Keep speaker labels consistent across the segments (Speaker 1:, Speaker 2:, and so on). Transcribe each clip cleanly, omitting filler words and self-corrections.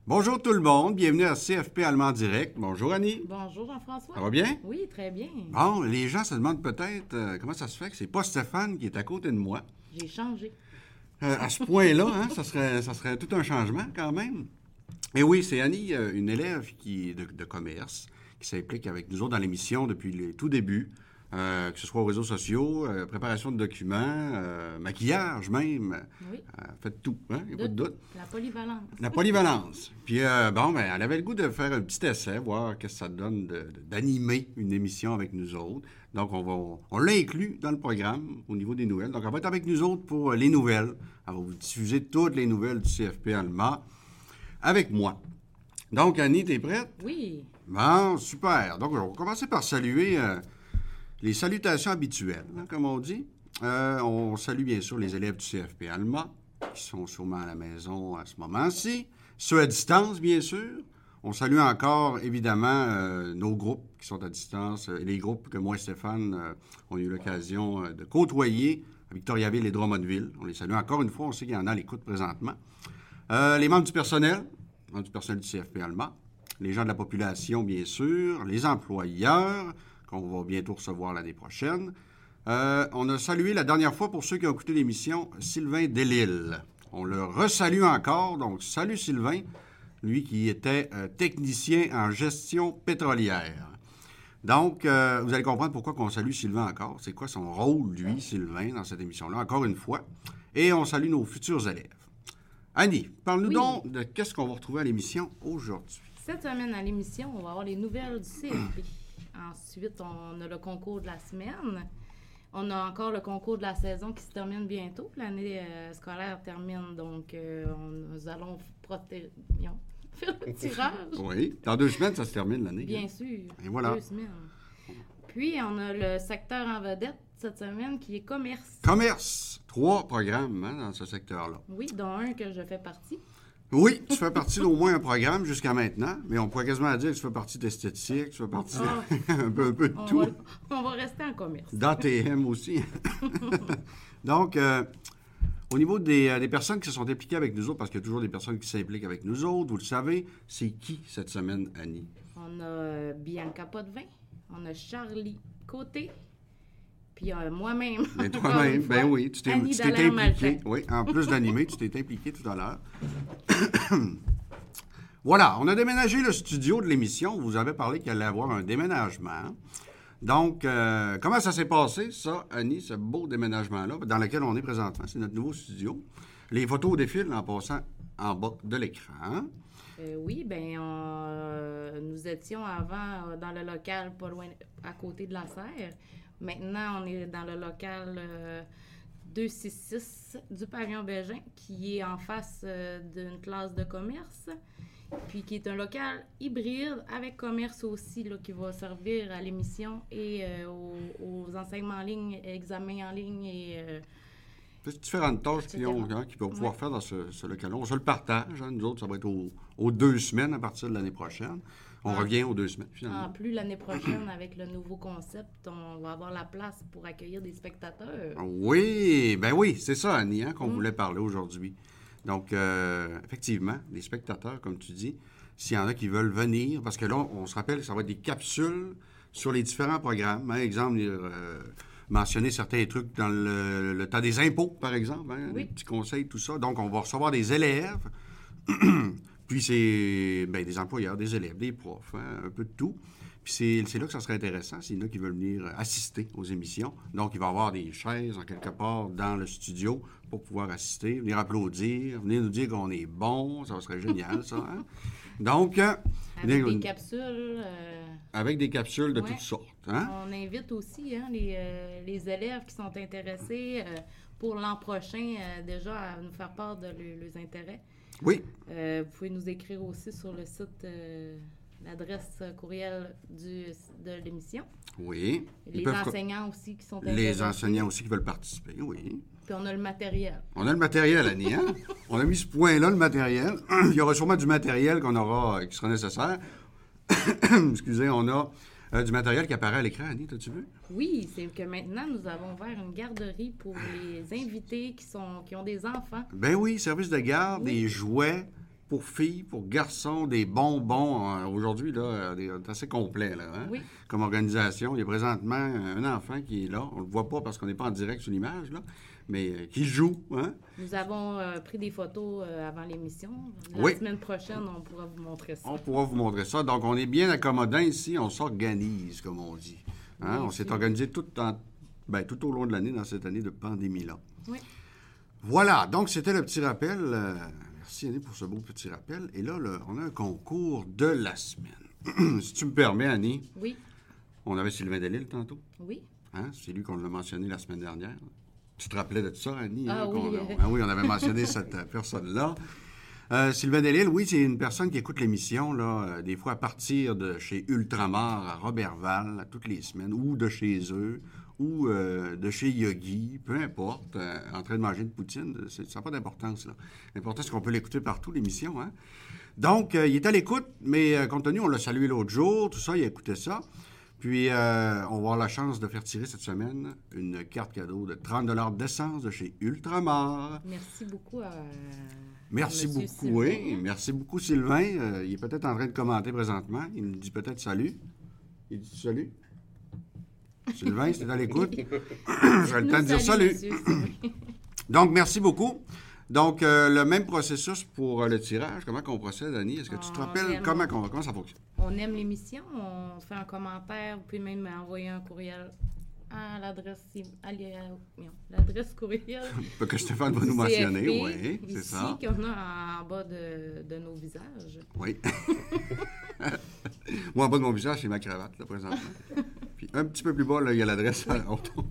Speaker 1: Bonjour tout le monde, bienvenue à CFP Allemand Direct. Bonjour Annie.
Speaker 2: Bonjour Jean-François.
Speaker 1: Ça va bien?
Speaker 2: Oui, très bien.
Speaker 1: Bon, les gens se demandent peut-être comment ça se fait que c'est pas Stéphane qui est à côté de moi.
Speaker 2: J'ai changé.
Speaker 1: À ce point-là, hein, ça serait tout un changement quand même. Et oui, c'est Annie, une élève de commerce, qui s'implique avec nous autres dans l'émission depuis le tout début, que ce soit aux réseaux sociaux, préparation de documents, maquillage même,
Speaker 2: Oui,
Speaker 1: faites tout, hein, il n'y a pas de doute.
Speaker 2: la polyvalence.
Speaker 1: La polyvalence. Puis, elle avait le goût de faire un petit essai, voir qu'est-ce que ça donne d'animer une émission avec nous autres. Donc, on l'a inclus dans le programme au niveau des nouvelles. Donc, elle va être avec nous autres pour les nouvelles. Elle va vous diffuser toutes les nouvelles du CFP Allemand avec moi. Donc, Annie, t'es prête?
Speaker 2: Oui,
Speaker 1: Bon, super. Donc, on va commencer par saluer les salutations habituelles, hein, comme on dit. On salue bien sûr les élèves du CFP Allemand, qui sont sûrement à la maison à ce moment-ci. Ceux à distance, bien sûr. On salue encore, évidemment, nos groupes qui sont à distance, et les groupes que moi et Stéphane ont eu l'occasion de côtoyer à Victoriaville et Drummondville. On les salue encore une fois, on sait qu'il y en a à l'écoute présentement. Les membres du personnel du CFP Allemand, les gens de la population, bien sûr, les employeurs, qu'on va bientôt recevoir l'année prochaine. On a salué la dernière fois, pour ceux qui ont écouté l'émission, Sylvain Delisle. On le resalue encore, donc salut Sylvain, lui qui était technicien en gestion pétrolière. Donc, vous allez comprendre pourquoi on salue Sylvain encore. C'est quoi son rôle, lui, Sylvain, dans cette émission-là, encore une fois. Et on salue nos futurs élèves. Annie, parle-nous
Speaker 2: Oui.
Speaker 1: donc de qu'est-ce qu'on va retrouver à l'émission aujourd'hui.
Speaker 2: cette semaine à l'émission, on va avoir les nouvelles du CFP. Ensuite, on a le concours de la semaine. On a encore le concours de la saison qui se termine bientôt. L'année scolaire termine, donc nous allons faire le tirage.
Speaker 1: Oui, dans 2 semaines, ça se termine l'année.
Speaker 2: Bien sûr.
Speaker 1: Et voilà.
Speaker 2: 2 semaines. Puis, on a le secteur en vedette cette semaine qui est commerce.
Speaker 1: Commerce, 3 programmes hein, dans ce secteur-là.
Speaker 2: Oui, dont un que je fais partie.
Speaker 1: Oui, tu fais partie d'au moins un programme jusqu'à maintenant, mais on pourrait quasiment dire que tu fais partie d'esthétique, tu fais partie un peu de tout.
Speaker 2: On va rester en commerce.
Speaker 1: D'ATM aussi. Donc, au niveau des personnes qui se sont impliquées avec nous autres, parce qu'il y a toujours des personnes qui s'impliquent avec nous autres, vous le savez, c'est qui cette semaine, Annie?
Speaker 2: On a Bianca Potvin, on a Charlie Côté, puis moi-même.
Speaker 1: Mais toi-même, ben oui, tu t'es impliqué.
Speaker 2: Maltais.
Speaker 1: Oui, en plus d'animer, tu t'es impliqué tout à l'heure. Voilà, on a déménagé le studio de l'émission. Vous avez parlé qu'il allait y avoir un déménagement. Donc, comment ça s'est passé, ça, Annie, ce beau déménagement-là, dans lequel on est présentement? C'est notre nouveau studio. Les photos défilent en passant en bas de l'écran.
Speaker 2: Oui, bien, nous étions avant dans le local pas loin, à côté de la serre. Maintenant, on est dans le local 266 du pavillon Bégin, qui est en face d'une classe de commerce, puis qui est un local hybride avec commerce aussi, là, qui va servir à l'émission et aux enseignements en ligne, examens en ligne et...
Speaker 1: C'est différentes tâches qu'ils vont pouvoir faire dans ce local-là. On se le partage. Hein. Nous autres, ça va être aux 2 semaines à partir de l'année prochaine. On revient aux 2 semaines, finalement.
Speaker 2: En plus, l'année prochaine, avec le nouveau concept, on va avoir la place pour accueillir des spectateurs.
Speaker 1: Oui, ben oui, c'est ça, Annie, hein, qu'on voulait parler aujourd'hui. Donc, effectivement, les spectateurs, comme tu dis, s'il y en a qui veulent venir, parce que là, on se rappelle, ça va être des capsules sur les différents programmes. Hein, exemple, mentionner certains trucs dans le temps des impôts, par exemple, hein,
Speaker 2: Oui.
Speaker 1: des petits conseils, tout ça. Donc, on va recevoir des élèves, puis c'est des employeurs, des élèves, des profs, hein, un peu de tout. Puis c'est là que ça serait intéressant, s'il y en a qui veulent venir assister aux émissions. Donc, il va y avoir des chaises, en quelque part, dans le studio pour pouvoir assister, venir applaudir, venir nous dire qu'on est bon. Ça serait génial, ça. Hein? Donc...
Speaker 2: Avec des capsules.
Speaker 1: Avec des capsules de
Speaker 2: Ouais.
Speaker 1: toutes sortes. Hein?
Speaker 2: On invite aussi les élèves qui sont intéressés pour l'an prochain déjà à nous faire part de leurs intérêts.
Speaker 1: Oui.
Speaker 2: Vous pouvez nous écrire aussi sur le site, l'adresse courriel de l'émission.
Speaker 1: Oui.
Speaker 2: Les enseignants aussi qui sont intéressés.
Speaker 1: Les enseignants aussi qui veulent participer, oui.
Speaker 2: Puis on a le matériel.
Speaker 1: On a le matériel, Annie, hein? On a mis ce point-là, le matériel. Il y aura sûrement du matériel qui sera nécessaire. Excusez, on a du matériel qui apparaît à l'écran, Annie, t'as-tu vu?
Speaker 2: Oui, c'est que maintenant, nous avons ouvert une garderie pour les invités qui ont des enfants.
Speaker 1: Ben oui, service de garde,
Speaker 2: Oui.
Speaker 1: des jouets, pour filles, pour garçons, des bonbons. Aujourd'hui, là, c'est assez complet, là, hein?
Speaker 2: Oui.
Speaker 1: Comme organisation. Il y a présentement un enfant qui est là. On ne le voit pas parce qu'on n'est pas en direct sur l'image, là, mais qui joue, hein?
Speaker 2: Nous avons pris des photos avant l'émission. La
Speaker 1: Oui.
Speaker 2: semaine prochaine, on pourra vous montrer ça.
Speaker 1: On pourra vous montrer ça. Donc, on est bien accommodant ici. On s'organise, comme on dit. Hein?
Speaker 2: Oui,
Speaker 1: On s'est
Speaker 2: c'est
Speaker 1: organisé tout au long de l'année, dans cette année de pandémie-là.
Speaker 2: Oui.
Speaker 1: Voilà. Donc, c'était le petit rappel. Merci, Annie, pour ce beau petit rappel. Et là, on a un concours de la semaine. Si tu me permets, Annie,
Speaker 2: Oui.
Speaker 1: on avait Sylvain Delisle tantôt.
Speaker 2: Oui.
Speaker 1: Hein? C'est lui qu'on l'a mentionné la semaine dernière. Tu te rappelais de ça, Annie?
Speaker 2: Ah
Speaker 1: hein,
Speaker 2: oui.
Speaker 1: Oui, on avait mentionné cette personne-là. Sylvain Delisle, oui, c'est une personne qui écoute l'émission, là, des fois à partir de chez Ultramar à Robertval, toutes les semaines, ou de chez eux, ou de chez Yogi, peu importe, en train de manger une poutine, ça n'a pas d'importance, là. L'important, c'est qu'on peut l'écouter partout, l'émission, hein? Donc, il est à l'écoute, mais compte tenu, on l'a salué l'autre jour, tout ça, il a écouté ça. Puis, on va avoir la chance de faire tirer cette semaine une carte cadeau de 30 d'essence de chez Ultramar.
Speaker 2: Merci beaucoup à
Speaker 1: Merci
Speaker 2: Monsieur
Speaker 1: beaucoup,
Speaker 2: Sylvain.
Speaker 1: oui. Merci beaucoup, Sylvain. Il est peut-être en train de commenter présentement. Il nous dit peut-être salut. Il dit salut. Sylvain, si t'es à l'écoute, j'aurais le temps de dire salut.
Speaker 2: Monsieur Sylvain.
Speaker 1: Donc, merci beaucoup. Donc, le même processus pour le tirage. Comment qu'on procède, Annie? Est-ce que tu te rappelles comment ça fonctionne?
Speaker 2: On aime l'émission, on fait un commentaire, vous pouvez même envoyer un courriel à l'adresse courriel
Speaker 1: Que Stéphane va nous mentionner, oui, c'est
Speaker 2: ici,
Speaker 1: ça.
Speaker 2: qu'on a en bas de nos visages.
Speaker 1: Oui. Moi, en bas de mon visage, c'est ma cravate, là, présentement. Puis un petit peu plus bas, là, il y a l'adresse à l'autre.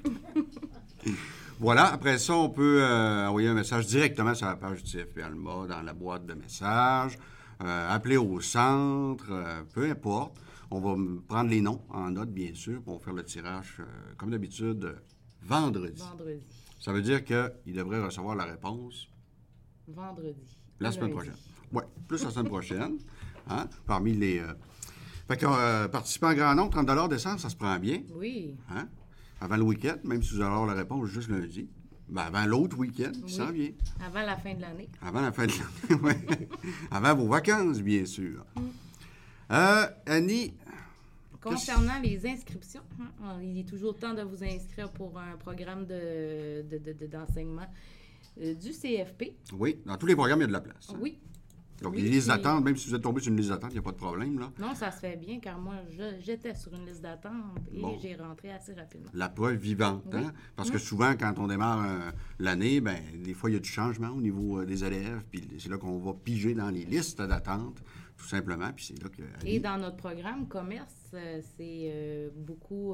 Speaker 1: Voilà. Après ça, on peut envoyer un message directement sur la page du CFP Alma, dans la boîte de messages, appeler au centre, peu importe. On va prendre les noms en note, bien sûr, pour faire le tirage, comme d'habitude, vendredi.
Speaker 2: Vendredi.
Speaker 1: Ça veut dire qu'il devrait recevoir la réponse
Speaker 2: Vendredi.
Speaker 1: la semaine
Speaker 2: Lundi.
Speaker 1: prochaine. Oui, plus la semaine prochaine. Hein? Parmi les... Fait que participer en grand nombre, 30 d'essence, ça se prend bien.
Speaker 2: Oui.
Speaker 1: Hein? Avant le week-end, même si vous allez avoir la réponse juste lundi. Ben, avant l'autre week-end qui s'en vient.
Speaker 2: Avant la fin de l'année.
Speaker 1: Avant la fin de l'année, oui. Avant vos vacances, bien sûr. Annie,
Speaker 2: Concernant les inscriptions, il est toujours temps de vous inscrire pour un programme d'enseignement du CFP.
Speaker 1: oui, dans tous les programmes, il y a de la place. Hein?
Speaker 2: Oui.
Speaker 1: Donc,
Speaker 2: Oui,
Speaker 1: les listes
Speaker 2: puis-
Speaker 1: d'attente, même si vous êtes tombé sur une liste d'attente, il n'y a pas de problème, là.
Speaker 2: Non, ça se fait bien car moi, j'étais sur une liste d'attente et
Speaker 1: Bon.
Speaker 2: j'ai rentré assez rapidement.
Speaker 1: La preuve vivante,
Speaker 2: Oui.
Speaker 1: hein? Parce que souvent, quand on démarre l'année, ben des fois, il y a du changement au niveau des élèves, puis c'est là qu'on va piger dans les listes d'attente, tout simplement, puis c'est là que...
Speaker 2: Et dans notre programme commerce, c'est beaucoup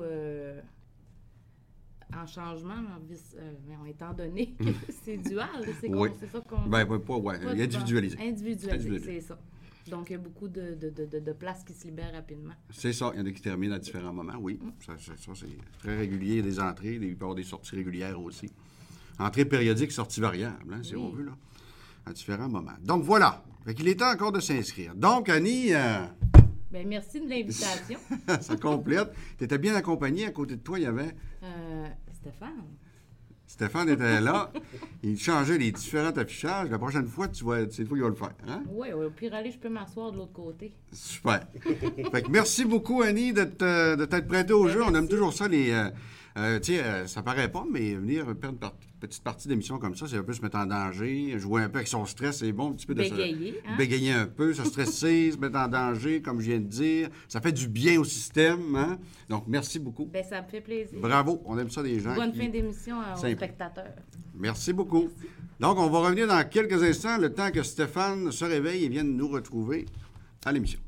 Speaker 2: en changement, étant donné que c'est dual. C'est
Speaker 1: Oui.
Speaker 2: c'est ça qu'on...
Speaker 1: Ben, pas, ouais,
Speaker 2: pas de-
Speaker 1: individualisé.
Speaker 2: Individualisé, c'est ça. Donc, il y a beaucoup de places qui se libèrent rapidement.
Speaker 1: C'est ça, il y en a qui terminent à différents moments, oui. Ça, c'est très régulier, il y a des entrées, il peut y avoir des sorties régulières aussi. Entrées périodiques, sorties variables, hein, si
Speaker 2: Oui.
Speaker 1: on veut, là, à différents moments. Donc, voilà. Fait qu'il est temps encore de s'inscrire. Donc, Annie,
Speaker 2: Bien, merci de l'invitation.
Speaker 1: ça complète. Tu étais bien accompagné. À côté de toi, il y avait...
Speaker 2: Stéphane.
Speaker 1: Stéphane était là. Il changeait les différents affichages. La prochaine fois, c'est toi qui vas le faire. Hein?
Speaker 2: Oui, au pire aller, je peux m'asseoir de l'autre côté.
Speaker 1: Super. Fait que merci beaucoup, Annie, de t'être prêtée au jeu. On aime toujours ça, ça paraît pas, mais venir perdre une petite partie d'émission comme ça, c'est un peu se mettre en danger, jouer un peu avec son stress, c'est bon, un petit peu de
Speaker 2: Bégayer, hein?
Speaker 1: bégayer un peu, se stresser, se mettre en danger, comme je viens de dire. Ça fait du bien au système, hein? Donc, merci beaucoup.
Speaker 2: Bien, ça me fait plaisir.
Speaker 1: Bravo, on aime ça des gens
Speaker 2: Bonne
Speaker 1: qui...
Speaker 2: fin d'émission aux
Speaker 1: Simple.
Speaker 2: spectateurs.
Speaker 1: Merci beaucoup. Donc, on va revenir dans quelques instants, le temps que Stéphane se réveille et vienne nous retrouver à l'émission.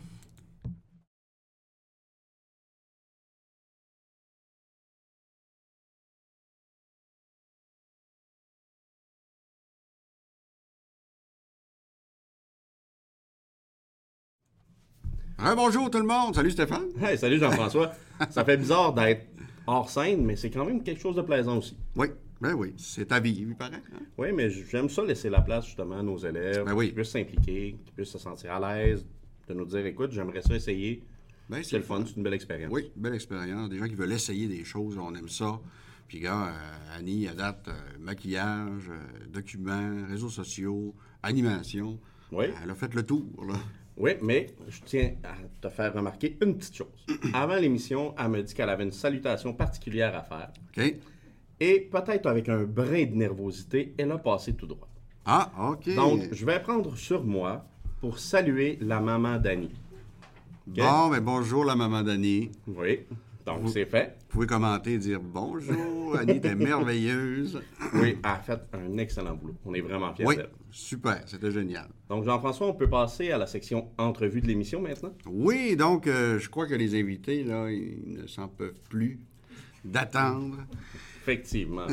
Speaker 1: Bonjour tout le monde. Salut Stéphane.
Speaker 3: Hey, salut Jean-François. Ça fait bizarre d'être hors scène, mais c'est quand même quelque chose de plaisant aussi.
Speaker 1: Oui, ben oui, c'est ta vie, il paraît. Hein?
Speaker 3: Oui, mais j'aime ça laisser la place justement à nos élèves,
Speaker 1: Ben oui.
Speaker 3: qui puissent s'impliquer, qui puissent se sentir à l'aise, de nous dire, écoute, j'aimerais ça essayer.
Speaker 1: Ben,
Speaker 3: C'est le fun, c'est une belle expérience.
Speaker 1: Oui, belle expérience. Des gens qui veulent essayer des choses, on aime ça. Puis, gars, Annie, à date, maquillage, documents, réseaux sociaux, animation.
Speaker 3: Oui.
Speaker 1: Elle a fait le tour, là.
Speaker 3: Oui, mais je tiens à te faire remarquer une petite chose. Avant l'émission, elle me dit qu'elle avait une salutation particulière à faire.
Speaker 1: OK.
Speaker 3: Et peut-être avec un brin de nervosité, elle a passé tout droit.
Speaker 1: Ah, OK.
Speaker 3: Donc, je vais prendre sur moi pour saluer la maman d'Annie.
Speaker 1: Bon, ben bonjour, la maman d'Annie.
Speaker 3: Oui, donc c'est fait.
Speaker 1: Vous pouvez commenter et dire bonjour, Annie, t'es merveilleuse.
Speaker 3: Oui, elle a fait un excellent boulot. On est vraiment fiers
Speaker 1: Oui,
Speaker 3: d'elle.
Speaker 1: super, c'était génial.
Speaker 3: Donc, Jean-François, on peut passer à la section entrevue de l'émission maintenant?
Speaker 1: Oui, donc, je crois que les invités, là, ils ne s'en peuvent plus d'attendre.
Speaker 3: Effectivement.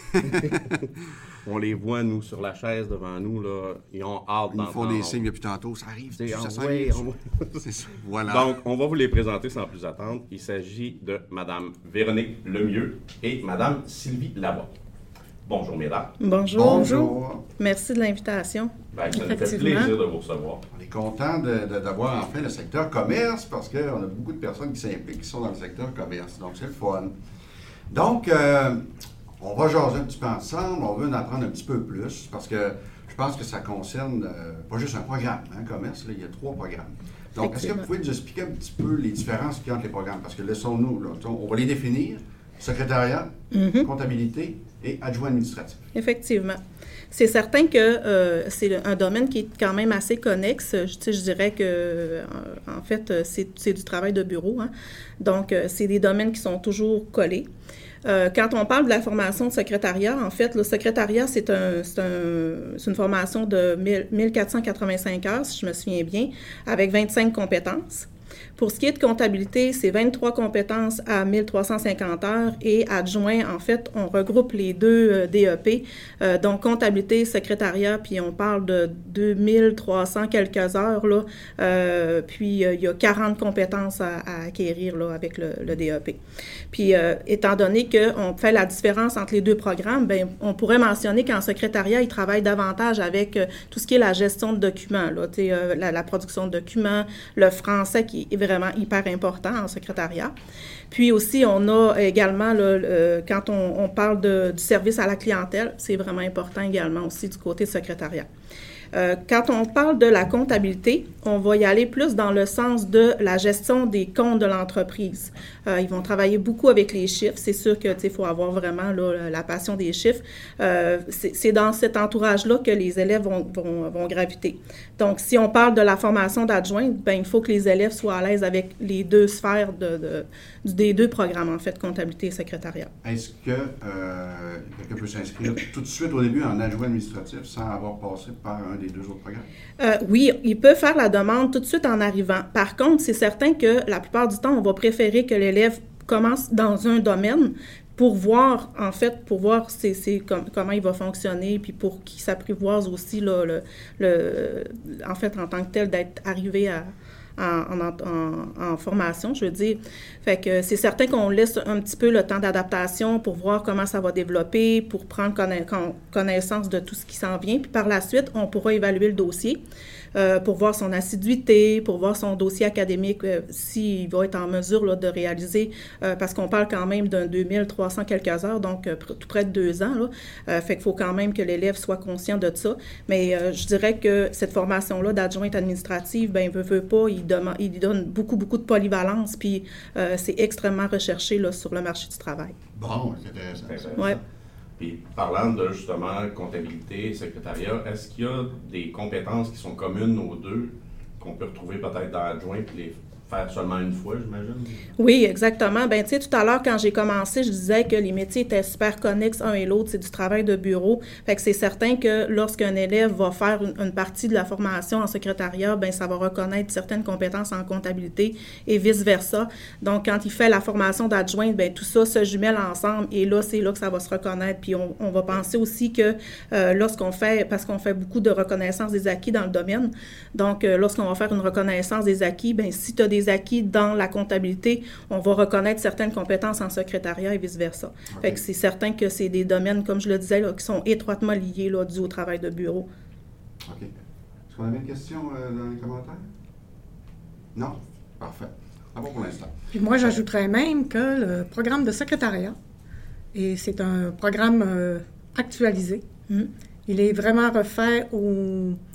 Speaker 3: On les voit, nous, sur la chaise devant nous, là. Ils ont hâte
Speaker 1: Ils nous font
Speaker 3: d'entendre.
Speaker 1: des signes depuis tantôt. Ça arrive,
Speaker 3: C'est-
Speaker 1: ça
Speaker 3: ah,
Speaker 1: s'en
Speaker 3: ouais,
Speaker 1: vient.
Speaker 3: on-
Speaker 1: C'est ça, voilà.
Speaker 3: Donc, on va vous les présenter sans plus attendre. Il s'agit de Mme Véronique Lemieux et Mme Sylvie Lavoie. Bonjour, mesdames.
Speaker 4: Bonjour.
Speaker 1: Bonjour.
Speaker 4: Merci de l'invitation.
Speaker 3: Ben, ça nous fait
Speaker 4: Effectivement.
Speaker 3: plaisir de vous recevoir.
Speaker 1: On est content d'avoir enfin le secteur commerce parce qu'on a beaucoup de personnes qui s'impliquent, qui sont dans le secteur commerce. Donc, c'est le fun. Donc, on va jaser un petit peu ensemble. On veut en apprendre un petit peu plus parce que je pense que ça concerne pas juste un programme, hein, commerce. Là, il y a 3 programmes. Donc, est-ce que vous pouvez nous expliquer un petit peu les différences qu'il y a entre les programmes? Parce que laissons-nous, là, on va les définir. Secrétariat, comptabilité et adjoint administratif.
Speaker 4: Effectivement. C'est certain que c'est un domaine qui est quand même assez connexe. Je dirais que, en fait, c'est du travail de bureau. Hein. Donc, c'est des domaines qui sont toujours collés. Quand on parle de la formation de secrétariat, en fait, le secrétariat, c'est une formation de 1485 heures, si je me souviens bien, avec 25 compétences. Pour ce qui est de comptabilité, c'est 23 compétences à 1350 heures et adjoint, en fait, on regroupe les 2 DEP, donc comptabilité, secrétariat, puis on parle de 2300 quelques heures, là, puis il y a 40 compétences à acquérir là, avec le DEP. Puis, étant donné qu'on fait la différence entre les 2 programmes, bien, on pourrait mentionner qu'en secrétariat, ils travaillent davantage avec tout ce qui est la gestion de documents, là, la production de documents, le français qui est vraiment hyper important en secrétariat. Puis aussi, on a également, là, quand on parle du service à la clientèle, c'est vraiment important également aussi du côté secrétariat. Quand on parle de la comptabilité, on va y aller plus dans le sens de la gestion des comptes de l'entreprise. Ils vont travailler beaucoup avec les chiffres. C'est sûr que il faut avoir vraiment là, la passion des chiffres. C'est dans cet entourage-là que les élèves vont graviter. Donc, si on parle de la formation d'adjoint, ben il faut que les élèves soient à l'aise avec les 2 sphères des 2 programmes, en fait, comptabilité et secrétariat.
Speaker 1: Est-ce que quelqu'un peut s'inscrire tout de suite au début en adjoint administratif sans avoir passé par un des 2 autres programmes?
Speaker 4: Oui, il peut faire la demande tout de suite en arrivant. Par contre, c'est certain que la plupart du temps, on va préférer que l'élève commence dans un domaine pour voir, en fait, comment il va fonctionner, puis pour qu'il s'apprivoise aussi, là, en fait, en tant que tel, d'être arrivé en formation, je veux dire. Fait que c'est certain qu'on laisse un petit peu le temps d'adaptation pour voir comment ça va développer, pour prendre connaissance de tout ce qui s'en vient. Puis par la suite, on pourra évaluer le dossier pour voir son assiduité, pour voir son dossier académique, s'il va être en mesure là, de réaliser, parce qu'on parle quand même d'un 2300 quelques heures, donc tout près de 2 ans. Là. Fait qu'il faut quand même que l'élève soit conscient de ça. Mais je dirais que cette formation-là d'adjointe administrative, bien, veut pas, il donne beaucoup, beaucoup de polyvalence, puis c'est extrêmement recherché là, sur le marché du travail.
Speaker 1: Bon, c'est intéressant.
Speaker 4: Ouais.
Speaker 3: Puis, parlant de, justement, comptabilité et secrétariat, est-ce qu'il y a des compétences qui sont communes aux 2, qu'on peut retrouver peut-être dans l'adjoint, puis les faire seulement une fois, j'imagine?
Speaker 4: Oui, exactement. Bien, tu sais, tout à l'heure, quand j'ai commencé, je disais que les métiers étaient super connexes un et l'autre. C'est du travail de bureau. Fait que c'est certain que lorsqu'un élève va faire une partie de la formation en secrétariat, bien, ça va reconnaître certaines compétences en comptabilité et vice-versa. Donc, quand il fait la formation d'adjointe, bien, tout ça se jumelle ensemble et là, c'est là que ça va se reconnaître. Puis, on va penser aussi que parce qu'on fait beaucoup de reconnaissance des acquis dans le domaine, donc, lorsqu'on va faire une reconnaissance des acquis, bien, si tu as des acquis dans la comptabilité, on va reconnaître certaines compétences en secrétariat et vice-versa. Okay. Fait que c'est certain que c'est des domaines, comme je le disais, là, qui sont étroitement liés là, dû au travail de bureau.
Speaker 1: OK. Est-ce qu'on avait une question dans les commentaires? Non? Parfait. Ah bon pour l'instant.
Speaker 5: Puis moi, j'ajouterais même que le programme de secrétariat, et c'est un programme actualisé, il est vraiment refait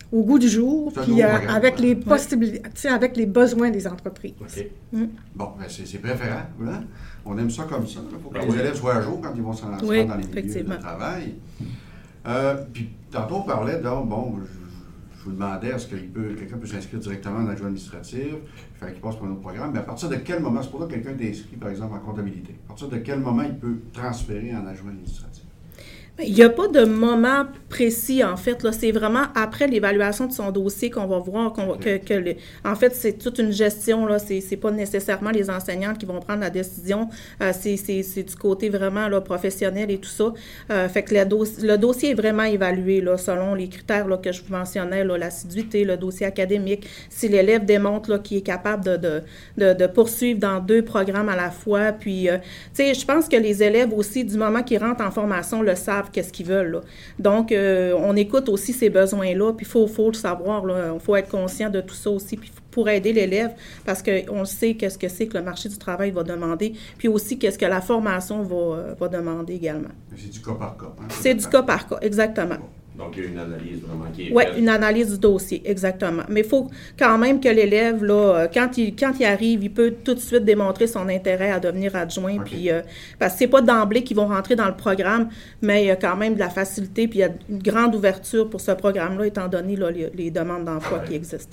Speaker 5: au goût du jour,
Speaker 1: C'est un
Speaker 5: puis
Speaker 1: nouveau programme,
Speaker 5: avec
Speaker 1: ouais.
Speaker 5: les possibilités, tu sais, avec les besoins des entreprises.
Speaker 3: OK.
Speaker 1: Bon, ben c'est préférable. Hein? On aime ça comme ça. Il faut que
Speaker 3: Ben
Speaker 1: les
Speaker 3: oui.
Speaker 1: élèves soient à jour quand ils vont se rendre
Speaker 4: Oui,
Speaker 1: dans les milieux de
Speaker 4: effectivement.
Speaker 1: travail. Puis, tantôt, on parlait, donc, bon, je vous demandais, est-ce que quelqu'un peut s'inscrire directement en adjoint administratif, il fallait qu'il passe par un autre programme, mais à partir de quel moment, c'est pour ça que quelqu'un est inscrit, par exemple, en comptabilité, à partir de quel moment il peut transférer en adjoint administratif?
Speaker 4: Il n'y a pas de moment précis, en fait. Là, c'est vraiment après l'évaluation de son dossier qu'on va voir en fait, c'est toute une gestion. Là, c'est pas nécessairement les enseignantes qui vont prendre la décision. C'est du côté vraiment là, professionnel et tout ça. Fait que le dossier est vraiment évalué là, selon les critères là, que je vous mentionnais, là, l'assiduité, le dossier académique, si l'élève démontre là, qu'il est capable de poursuivre dans 2 programmes à la fois. Puis, tu sais, je pense que les élèves aussi, du moment qu'ils rentrent en formation, le savent qu'est-ce qu'ils veulent. Là. Donc, on écoute aussi ces besoins-là, puis il faut le savoir. Il faut être conscient de tout ça aussi, puis pour aider l'élève, parce qu'on sait qu'est-ce que c'est que le marché du travail va demander, puis aussi qu'est-ce que la formation va demander également.
Speaker 1: Mais c'est du cas par cas. Hein?
Speaker 4: C'est du cas par cas, exactement.
Speaker 3: Donc, il y a une analyse vraiment qui est
Speaker 4: Oui,
Speaker 3: faite.
Speaker 4: une analyse du dossier, exactement. Mais il faut quand même que l'élève, là, quand il arrive, il peut tout de suite démontrer son intérêt à devenir adjoint.
Speaker 1: OK.
Speaker 4: Puis, parce que c'est pas d'emblée qu'ils vont rentrer dans le programme, mais il y a quand même de la facilité, puis il y a une grande ouverture pour ce programme-là, étant donné là, les demandes d'emploi qui existent.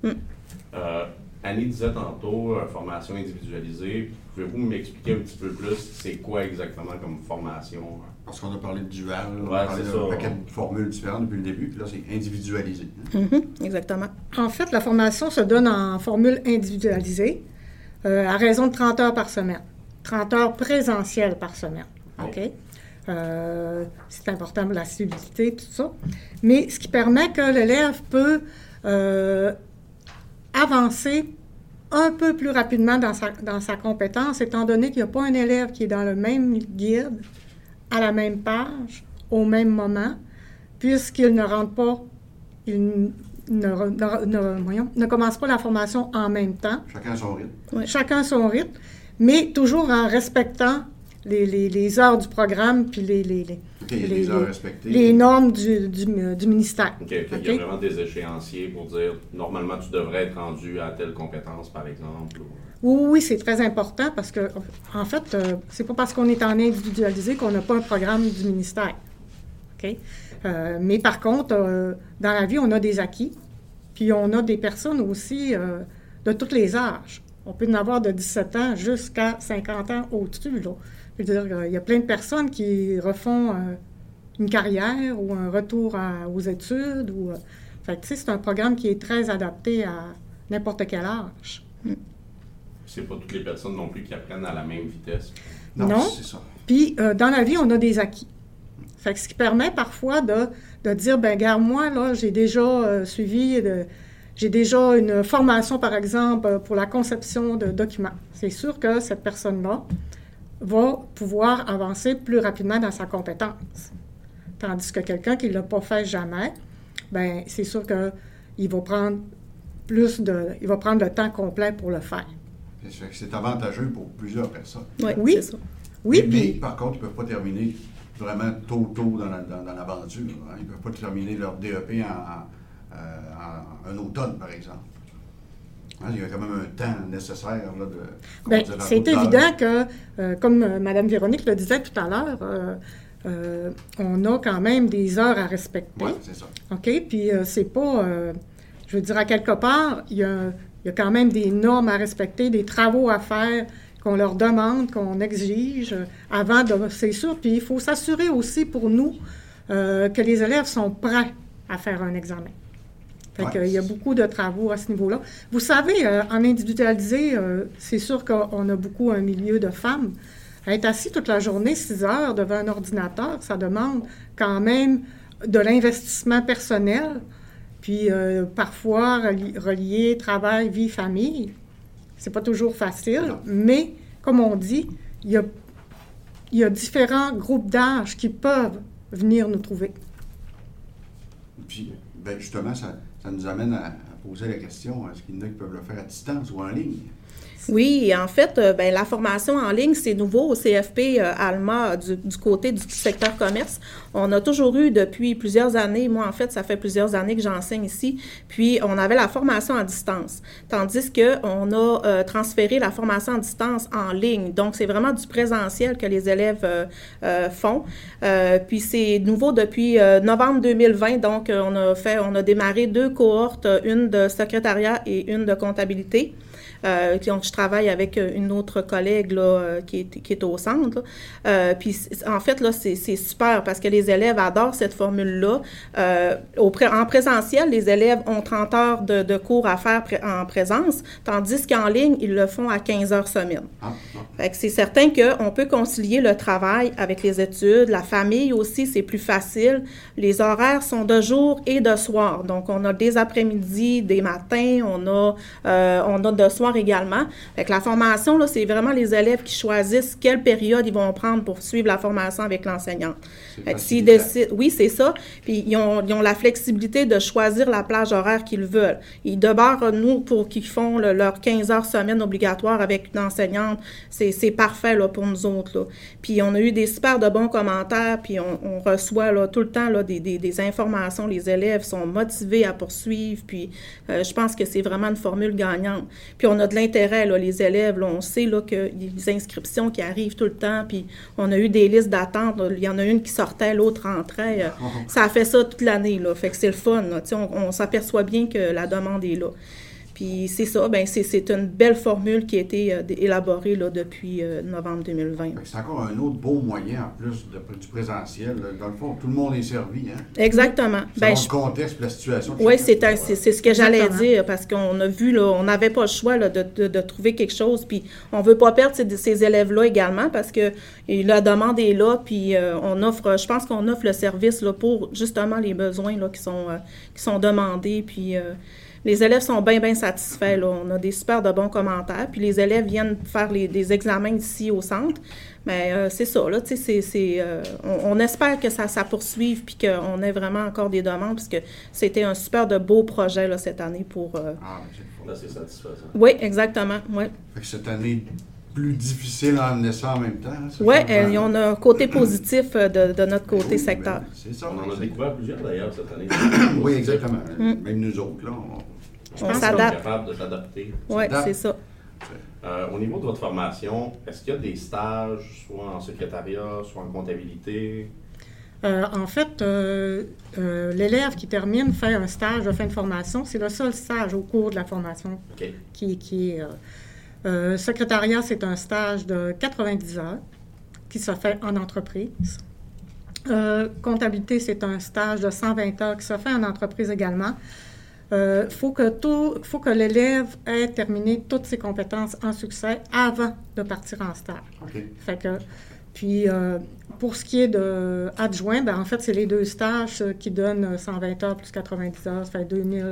Speaker 3: Annie disait tantôt, formation individualisée. Pouvez-vous m'expliquer un petit peu plus c'est quoi exactement comme formation?
Speaker 1: Parce qu'on a parlé de dual, on
Speaker 3: Ouais,
Speaker 1: a parlé
Speaker 3: c'est
Speaker 1: d'un
Speaker 3: ça.
Speaker 1: paquet de formules différentes depuis le début, puis là, c'est individualisé. Hein?
Speaker 4: Exactement.
Speaker 5: En fait, la formation se donne en formule individualisée à raison de 30 heures par semaine. 30 heures présentielles par semaine. OK? C'est important pour la stabilité, tout ça. Mais ce qui permet que l'élève peut avancer un peu plus rapidement dans sa compétence, étant donné qu'il n'y a pas un élève qui est dans le même guide, à la même page, au même moment, puisqu'il ne rentre pas, il ne commence pas la formation en même temps.
Speaker 1: Chacun son rythme.
Speaker 4: Ouais.
Speaker 5: Chacun son rythme, mais toujours en respectant les heures du programme puis
Speaker 1: Les heures respectées.
Speaker 5: les normes du ministère.
Speaker 3: OK. Il y a vraiment des échéanciers pour dire, normalement, tu devrais être rendu à telle compétence, par exemple.
Speaker 5: Oui, c'est très important parce que, en fait, c'est pas parce qu'on est en individualisé qu'on n'a pas un programme du ministère. OK? Mais par contre, dans la vie, on a des acquis, puis on a des personnes aussi de tous les âges. On peut en avoir de 17 ans jusqu'à 50 ans au-dessus, là. Je veux dire, il y a plein de personnes qui refont une carrière ou un retour aux études. Fait que, tu sais, c'est un programme qui est très adapté à n'importe quel âge.
Speaker 3: C'est pas toutes les personnes non plus qui apprennent à la même vitesse.
Speaker 5: Non.
Speaker 1: C'est ça.
Speaker 5: Puis, dans la vie, on a des acquis. Fait que ce qui permet parfois de dire, ben regarde, moi, là, j'ai déjà j'ai déjà une formation, par exemple, pour la conception de documents. C'est sûr que cette personne-là va pouvoir avancer plus rapidement dans sa compétence. Tandis que quelqu'un qui ne l'a pas fait jamais, ben c'est sûr qu'il va prendre il va prendre le temps complet pour le faire.
Speaker 1: C'est avantageux pour plusieurs personnes.
Speaker 5: Oui.
Speaker 4: C'est ça.
Speaker 5: Oui,
Speaker 1: mais
Speaker 5: puis
Speaker 1: par contre, ils ne peuvent pas terminer vraiment tôt dans l'aventure. Hein. Ils ne peuvent pas terminer leur DEP en un automne, par exemple. Hein, il y a quand même un temps nécessaire là,
Speaker 5: bien, c'est évident que, comme Mme Véronique le disait tout à l'heure, on a quand même des heures à respecter.
Speaker 1: Oui, c'est ça.
Speaker 5: OK? Puis c'est pas... je veux dire, à quelque part, il y a quand même des normes à respecter, des travaux à faire qu'on leur demande, qu'on exige avant de... C'est sûr. Puis il faut s'assurer aussi pour nous que les élèves sont prêts à faire un examen. Fait qu'il y a beaucoup de travaux à ce niveau-là. Vous savez, en individualisé, c'est sûr qu'on a beaucoup un milieu de femmes. Être assis toute la journée, 6 heures, devant un ordinateur, ça demande quand même de l'investissement personnel, puis parfois relier travail, vie, famille. C'est pas toujours facile, mais comme on dit, il y a différents groupes d'âge qui peuvent venir nous trouver.
Speaker 1: Puis, ben justement, ça nous amène à poser la question, est-ce qu'il y en a qui peuvent le faire à distance ou en ligne?
Speaker 4: Oui, en fait, la formation en ligne, c'est nouveau au CFP Alma du côté du secteur commerce. On a toujours eu depuis plusieurs années, moi en fait, ça fait plusieurs années que j'enseigne ici, puis on avait la formation à distance, tandis qu'on a transféré la formation à distance en ligne. Donc, c'est vraiment du présentiel que les élèves font. Puis c'est nouveau depuis novembre 2020, donc on a démarré 2 cohortes, une de secrétariat et une de comptabilité. Donc, je travaille avec une autre collègue là, qui est au centre. Puis, en fait, là, c'est super parce que les élèves adorent cette formule-là. En présentiel, les élèves ont 30 heures de cours à faire en présence, tandis qu'en ligne, ils le font à 15 heures semaine. Fait que c'est certain qu'on peut concilier le travail avec les études. La famille aussi, c'est plus facile. Les horaires sont de jour et de soir. Donc, on a des après-midi, des matins, on a de soir également. Fait que la formation, là, c'est vraiment les élèves qui choisissent quelle période ils vont prendre pour suivre la formation avec l'enseignant. Fait que s'ils décident, oui, c'est ça. Puis ils ont la flexibilité de choisir la plage horaire qu'ils veulent. Et d'abord, nous, pour qu'ils font leurs 15 heures semaine obligatoire avec une enseignante, c'est parfait là, pour nous autres. Là. Puis on a eu des super de bons commentaires, puis on reçoit là, tout le temps là, des informations. Les élèves sont motivés à poursuivre, puis je pense que c'est vraiment une formule gagnante. Puis on a de l'intérêt, là, les élèves, là, on sait là, qu'il y a des inscriptions qui arrivent tout le temps, puis on a eu des listes d'attente. Il y en a une qui sortait, l'autre rentrait. Ça a fait ça toute l'année, là. Fait que c'est le fun, là. On s'aperçoit bien que la demande est là. Puis c'est ça, c'est une belle formule qui a été élaborée là, depuis novembre 2020.
Speaker 1: C'est encore un autre beau moyen, en plus du présentiel. Là. Dans le fond, tout le monde est servi. Hein?
Speaker 4: Exactement.
Speaker 1: Le contexte et la situation.
Speaker 4: Oui, c'est ce que j'allais dire, parce qu'on a vu, là, on n'avait pas le choix là, de trouver quelque chose, puis on ne veut pas perdre ces élèves-là également, parce que la demande est là, puis je pense qu'on offre le service là, pour justement les besoins là, qui sont demandés, puis... les élèves sont bien satisfaits. Là. On a des super de bons commentaires. Puis les élèves viennent faire des examens ici au centre. Mais c'est ça, là, tu sais, on espère que ça poursuive puis qu'on ait vraiment encore des demandes puisque c'était un super de beau projet là, cette année pour...
Speaker 3: Là, c'est satisfaisant.
Speaker 4: Oui, exactement, oui.
Speaker 1: Fait que cette année plus difficile en naissant en même temps.
Speaker 4: Oui, on a un côté positif de notre côté secteur.
Speaker 1: C'est ça.
Speaker 3: On en a découvert plusieurs d'ailleurs cette année.
Speaker 1: Oui, exactement. Même nous autres, là,
Speaker 4: on s'adapte.
Speaker 3: Capable de s'adapter.
Speaker 4: Oui, c'est ça.
Speaker 3: Au niveau de votre formation, est-ce qu'il y a des stages, soit en secrétariat, soit en comptabilité?
Speaker 5: En fait, l'élève qui termine fait un stage de fin de formation. C'est le seul stage au cours de la formation qui est... secrétariat, c'est un stage de 90 heures qui se fait en entreprise. Comptabilité, c'est un stage de 120 heures qui se fait en entreprise également. Faut que l'élève ait terminé toutes ses compétences en succès avant de partir en stage. Fait que, puis, pour ce qui est de adjoint, en fait, c'est les 2 stages qui donnent 120 heures plus 90 heures, ça fait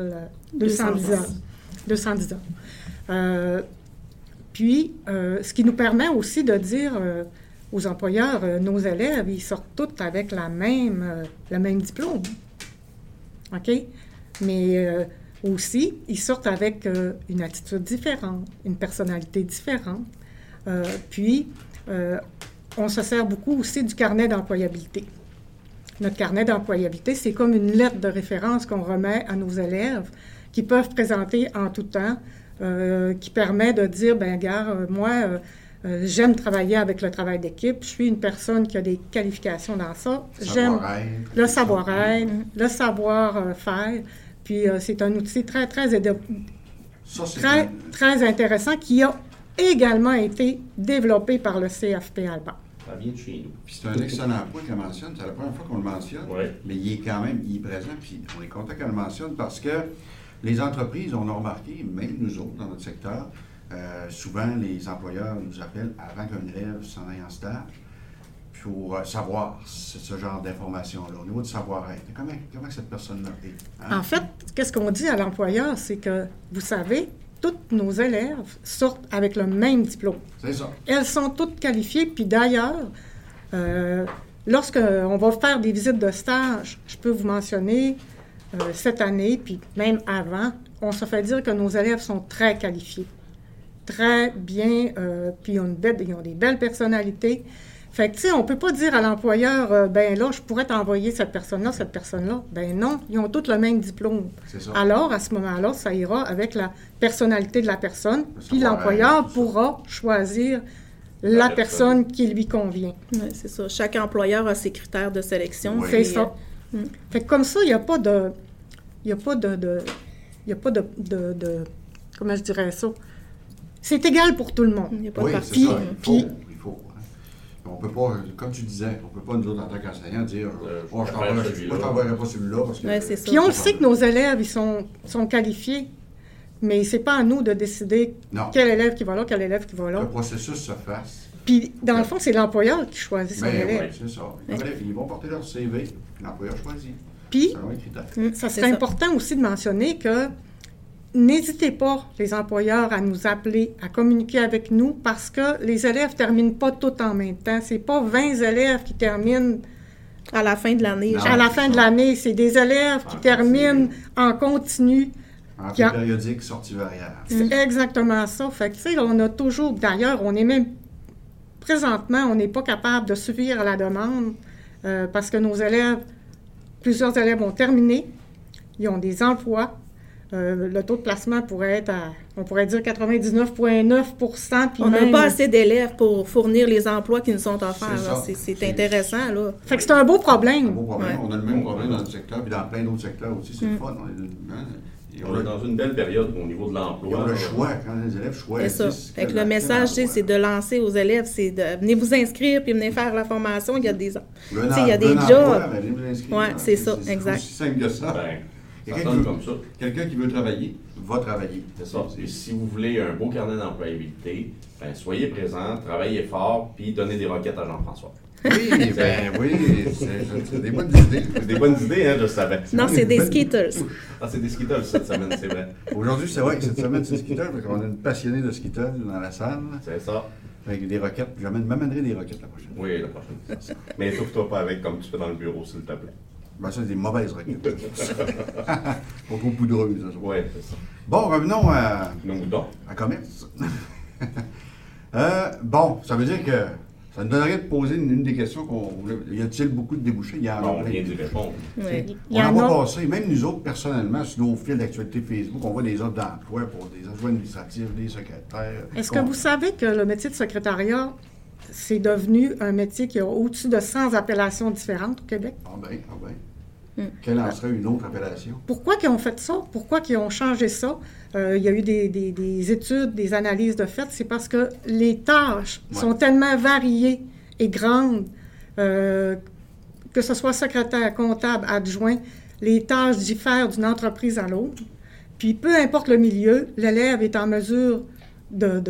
Speaker 5: 210 heures. 210 heures. Puis, ce qui nous permet aussi de dire aux employeurs, nos élèves, ils sortent tous avec le même diplôme. OK? Mais aussi, ils sortent avec une attitude différente, une personnalité différente. Puis, on se sert beaucoup aussi du carnet d'employabilité. Notre carnet d'employabilité, c'est comme une lettre de référence qu'on remet à nos élèves qui peuvent présenter en tout temps, qui permet de dire, moi, j'aime travailler avec le travail d'équipe, je suis une personne qui a des qualifications dans ça, j'aime le savoir-être, le savoir-faire, puis c'est un outil très intéressant qui a également été développé par le CFP Alma.
Speaker 3: Ça vient de chez nous.
Speaker 1: Puis c'est un excellent point qu'elle mentionne. C'est la première fois qu'on le mentionne. Mais il est présent. Puis on est content qu'elle le mentionne parce que les entreprises, on a remarqué, même nous autres dans notre secteur, souvent les employeurs nous appellent avant qu'un élève s'en aille en stage pour savoir ce genre d'informations-là, au niveau du savoir-être. Comment cette personne-là est? Hein?
Speaker 5: En fait, qu'est-ce qu'on dit à l'employeur, c'est que, vous savez, tous nos élèves sortent avec le même diplôme.
Speaker 1: C'est ça.
Speaker 5: Elles sont toutes qualifiées, puis d'ailleurs, lorsqu'on va faire des visites de stage, je peux vous mentionner, cette année, puis même avant, on se fait dire que nos élèves sont très qualifiés. très bien, puis ils ont des belles personnalités. Fait que, tu sais, on peut pas dire à l'employeur, ben là, je pourrais t'envoyer cette personne-là. Ben non, ils ont tous le même diplôme.
Speaker 1: C'est ça.
Speaker 5: Alors, à ce moment-là, ça ira avec la personnalité de la personne, puis
Speaker 1: Ouais,
Speaker 5: l'employeur
Speaker 1: c'est ça.
Speaker 5: pourra choisir la personne qui lui convient.
Speaker 4: Oui, c'est ça. Chaque employeur a ses critères de sélection.
Speaker 1: Oui.
Speaker 5: C'est
Speaker 4: puis,
Speaker 5: ça. Fait que comme ça, il n'y a pas de... Comment je dirais ça? C'est égal pour tout le monde.
Speaker 4: il n'y a pas
Speaker 1: Oui,
Speaker 4: de
Speaker 1: c'est
Speaker 4: parti.
Speaker 1: ça.
Speaker 5: Puis-
Speaker 1: Il faut. On peut pas, comme tu disais, on peut pas, nous autres, en tant qu'enseignants, dire
Speaker 3: je
Speaker 1: oh, je
Speaker 3: préfère celui-là.
Speaker 1: t'enverrai pas celui-là parce que.
Speaker 4: Ouais, c'est ça.
Speaker 5: Puis on le sait que nos élèves, ils sont qualifiés, mais c'est pas à nous de décider
Speaker 1: Non.
Speaker 5: quel élève qui va là, quel élève qui va
Speaker 1: Le
Speaker 5: là.
Speaker 1: processus se fasse.
Speaker 5: Puis, dans le fond, c'est l'employeur qui choisit son
Speaker 1: Ben
Speaker 5: élève.
Speaker 1: oui, c'est ça. Ils vont porter leur CV, l'employeur choisit.
Speaker 5: Puis,
Speaker 1: Selon les critères.
Speaker 5: ça
Speaker 4: C'est
Speaker 5: serait
Speaker 4: ça.
Speaker 5: important aussi de mentionner que n'hésitez pas, les employeurs, à nous appeler, à communiquer avec nous, parce que les élèves ne terminent pas tous en même temps. C'est pas 20 élèves qui terminent
Speaker 4: À la fin de l'année.
Speaker 1: Non.
Speaker 5: à la fin de l'année. C'est des élèves qui
Speaker 3: En
Speaker 5: terminent en continu.
Speaker 1: En
Speaker 5: Qui a-
Speaker 1: périodique, sortie variable.
Speaker 5: C'est exactement ça. Fait que, tu sais, on a toujours... D'ailleurs, on est même... Présentement, on n'est pas capable de suivre à la demande parce que nos élèves, plusieurs élèves ont terminé, ils ont des emplois. Le taux de placement pourrait être à, on pourrait dire 99,9 puis
Speaker 4: On n'a
Speaker 5: même-
Speaker 4: pas assez d'élèves pour fournir les emplois qui nous sont offerts.
Speaker 1: C'est
Speaker 4: là.
Speaker 1: ça.
Speaker 4: C'est intéressant, là.
Speaker 5: Fait que c'est un beau
Speaker 1: C'est un
Speaker 5: problème.
Speaker 1: beau problème.
Speaker 4: Ouais.
Speaker 1: On a le même problème dans notre secteur, puis dans plein d'autres secteurs aussi. C'est le fun. Et
Speaker 3: On est dans une belle période au niveau de
Speaker 1: ils
Speaker 3: l'emploi.
Speaker 1: ont le choix. Quand les élèves
Speaker 4: C'est
Speaker 1: choisissent.
Speaker 4: ça. Fait que le message, c'est de lancer aux élèves, c'est de venez vous inscrire puis venez faire la formation. Il y a des, tu sais, il y a des jobs. Ouais, c'est ça, exact.
Speaker 1: C'est aussi simple que ça.
Speaker 3: Ben, ça
Speaker 1: Quelqu'un
Speaker 3: sonne
Speaker 1: qui-
Speaker 3: comme ça.
Speaker 1: Quelqu'un qui veut travailler, va travailler.
Speaker 3: C'est ça. Et si vous voulez un beau carnet d'employabilité, ben, soyez présents, travaillez fort, puis donnez des requêtes à Jean-François.
Speaker 1: Oui, ben oui, c'est des bonnes idées.
Speaker 3: C'est des bonnes idées, hein, je savais.
Speaker 4: Non, c'est des skitters.
Speaker 3: Ah, c'est des skittles cette semaine, c'est vrai.
Speaker 1: Aujourd'hui, c'est vrai que cette semaine, c'est Skittle, parce qu'on a une passionnée de Skittle dans la salle,
Speaker 3: C'est ça.
Speaker 1: avec des roquettes. M'amènerai des roquettes la prochaine fois.
Speaker 3: Oui, la prochaine. Mais étouffe-toi pas avec comme tu fais dans le bureau, s'il te plaît.
Speaker 1: Ben, ça, c'est des mauvaises roquettes. Pas trop poudreuses. ça.
Speaker 3: Oui, c'est ça.
Speaker 1: Bon, revenons
Speaker 3: Nos moutons.
Speaker 1: à commerce. Bon, ça veut dire que ça nous donnerait de poser une des questions qu'on voulait. Y a-t-il beaucoup de débouchés? Il y en a
Speaker 3: Non, on
Speaker 1: plein.
Speaker 3: vient d'y répondre.
Speaker 4: Ouais.
Speaker 5: Il y
Speaker 1: On en
Speaker 5: en
Speaker 1: voit
Speaker 5: a.
Speaker 1: passer, même nous autres, personnellement, sur nos fils d'actualité Facebook, on voit des offres d'emploi pour des adjoints administratifs, des secrétaires.
Speaker 5: Est-ce que vous savez que le métier de secrétariat, c'est devenu un métier qui a au-dessus de 100 appellations différentes au Québec?
Speaker 1: Ah ben. Quelle en serait une autre appellation?
Speaker 5: Pourquoi qu'ils ont fait ça? Pourquoi qu'ils ont changé ça? Il y a eu des études, des analyses de fait. C'est parce que les tâches
Speaker 1: Ouais.
Speaker 5: sont tellement variées et grandes, que ce soit secrétaire, comptable, adjoint, les tâches diffèrent d'une entreprise à l'autre. Puis peu importe le milieu, l'élève est en mesure tu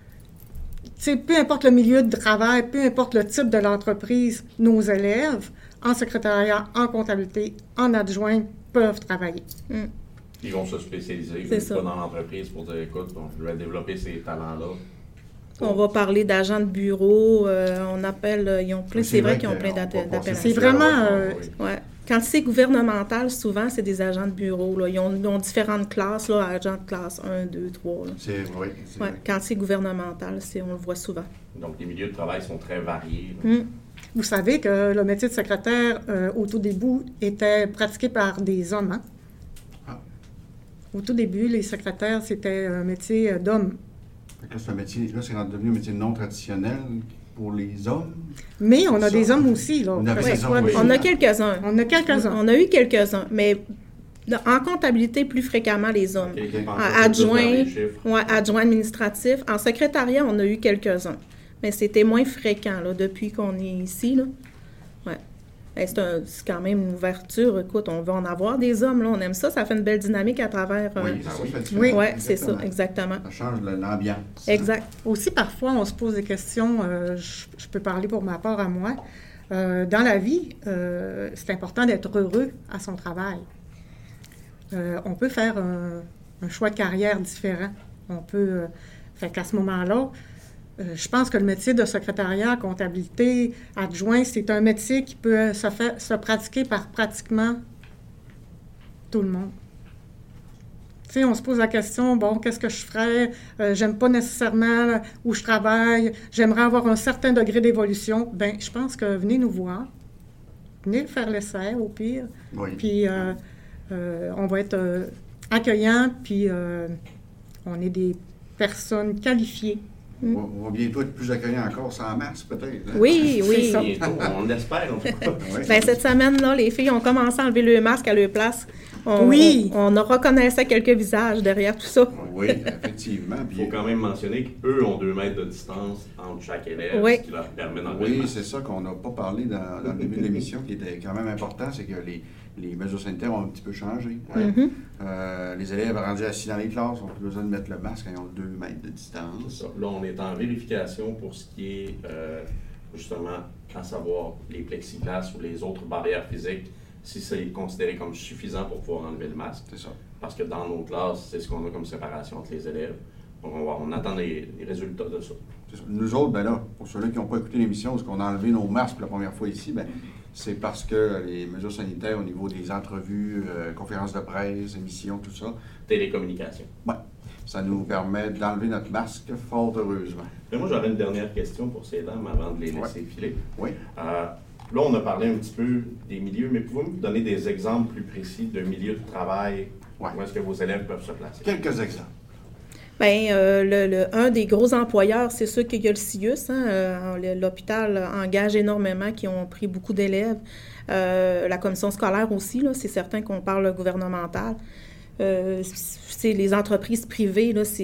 Speaker 5: sais, peu importe le milieu de travail, peu importe le type de l'entreprise, nos élèves, en secrétariat, en comptabilité, en adjoint, peuvent travailler.
Speaker 3: Ils vont se spécialiser.
Speaker 4: C'est
Speaker 3: Ils
Speaker 4: ça.
Speaker 3: vont pas dans l'entreprise pour dire écoute, bon, je vais développer ces talents-là.
Speaker 4: On va parler d'agents de bureau. On appelle. Ils ont plein. C'est vrai qu'ils ont plein
Speaker 1: qu'on va passer
Speaker 4: d'appellations.
Speaker 5: C'est vraiment,
Speaker 3: Oui.
Speaker 4: Ouais. Quand c'est gouvernemental, souvent, c'est des agents de bureau. Là. Ils ont différentes classes, là, agents de classe 1, 2, 3. Là.
Speaker 1: C'est oui, c'est
Speaker 4: Ouais.
Speaker 1: vrai.
Speaker 4: Quand c'est gouvernemental, on le voit souvent.
Speaker 3: Donc, les milieux de travail sont très variés. là.
Speaker 5: Vous savez que le métier de secrétaire, au tout début, était pratiqué par des hommes. Hein?
Speaker 1: Ah.
Speaker 5: Au tout début, les secrétaires, c'était un métier d'hommes.
Speaker 1: Fait que là, c'est un métier, là, c'est devenu un métier non traditionnel pour les hommes.
Speaker 5: Mais on a
Speaker 1: Ça.
Speaker 5: des hommes aussi. Là,
Speaker 1: On avait
Speaker 5: que ce
Speaker 1: des
Speaker 5: soit
Speaker 1: hommes,
Speaker 5: des-
Speaker 1: oui.
Speaker 4: On a quelques-uns.
Speaker 5: On a quelques-uns.
Speaker 4: On a eu quelques-uns, mais en comptabilité, plus fréquemment les hommes.
Speaker 3: Quelqu'un pense
Speaker 4: En
Speaker 3: un peu plus vers
Speaker 4: adjoint,
Speaker 3: les chiffres.
Speaker 4: ouais, adjoint administratif. En secrétariat, on a eu quelques-uns. Mais c'était moins fréquent là, depuis qu'on est ici. Là. Ouais. Ben, c'est quand même une ouverture. Écoute, on veut en avoir des hommes. Là. On aime ça. Ça fait une belle dynamique à travers.
Speaker 1: Oui,
Speaker 3: Ah
Speaker 1: ça
Speaker 3: oui.
Speaker 1: fait
Speaker 5: Oui.
Speaker 1: différent.
Speaker 4: Oui, c'est ça,
Speaker 1: Exactement.
Speaker 4: exactement.
Speaker 1: Ça change l'ambiance.
Speaker 4: Exact.
Speaker 5: Aussi, parfois, on se pose des questions. Je peux parler pour ma part à moi. Dans la vie, c'est important d'être heureux à son travail. On peut faire un choix de carrière différent. On peut. Fait qu'à ce moment-là, je pense que le métier de secrétariat, comptabilité, adjoint, c'est un métier qui peut se pratiquer par pratiquement tout le monde. Tu sais, on se pose la question, bon, qu'est-ce que je ferais? J'aime pas nécessairement où je travaille. J'aimerais avoir un certain degré d'évolution. Bien, je pense que venez nous voir. Venez faire l'essai, au pire.
Speaker 1: Oui.
Speaker 5: Puis, on va être accueillants, puis on est des personnes qualifiées.
Speaker 1: On va bientôt être plus accueillant encore, c'est en mars peut-être. Hein?
Speaker 4: Oui, oui.
Speaker 5: ça.
Speaker 3: Bientôt, on l'espère en tout cas.
Speaker 1: Oui.
Speaker 4: Ben, cette semaine-là, les filles ont commencé à enlever le masque à leur place.
Speaker 5: Oui.
Speaker 4: On a reconnaissait quelques visages derrière tout ça.
Speaker 1: Oui, effectivement.
Speaker 3: Il faut quand même mentionner qu'eux ont 2 mètres de distance entre chaque élève,
Speaker 4: Oui.
Speaker 3: ce qui leur permet d'enlever le
Speaker 1: Oui,
Speaker 3: masque.
Speaker 1: c'est ça qu'on n'a pas parlé dans le début de l'émission, qui était quand même important, c'est que les mesures sanitaires ont un petit peu changé. Hein? Les élèves rendus assis dans les classes n'ont plus besoin de mettre le masque quand ils ont 2 mètres de
Speaker 3: C'est
Speaker 1: distance.
Speaker 3: ça. Là, on est en vérification pour ce qui est justement à savoir les plexiglas ou les autres barrières physiques, si c'est considéré comme suffisant pour pouvoir enlever le masque.
Speaker 1: C'est ça.
Speaker 3: Parce que dans nos classes, c'est ce qu'on a comme séparation entre les élèves. Donc, on attend les résultats de ça.
Speaker 1: C'est ça. Nous autres, ben là, pour ceux-là qui n'ont pas écouté l'émission, parce qu'on a enlevé nos masques pour la première fois ici, ben, c'est parce que les mesures sanitaires au niveau des entrevues, conférences de presse, émissions, tout ça,
Speaker 3: Télécommunication.
Speaker 1: ouais, ça nous permet d'enlever notre masque, fort heureusement.
Speaker 3: Mais moi, j'aurais une dernière question pour ces dames avant de les laisser filer.
Speaker 1: Oui.
Speaker 3: Là, on a parlé un petit peu des milieux, mais pouvez-vous me donner des exemples plus précis de milieux de travail
Speaker 1: Ouais.
Speaker 3: où est-ce que vos élèves peuvent se placer?
Speaker 1: Quelques exemples.
Speaker 4: Bien, un des gros employeurs, c'est sûr qu'il y a le CIUS. Hein, l'hôpital engage énormément, qui ont pris beaucoup d'élèves. La commission scolaire aussi, là, c'est certain qu'on parle gouvernemental. C'est les entreprises privées, là,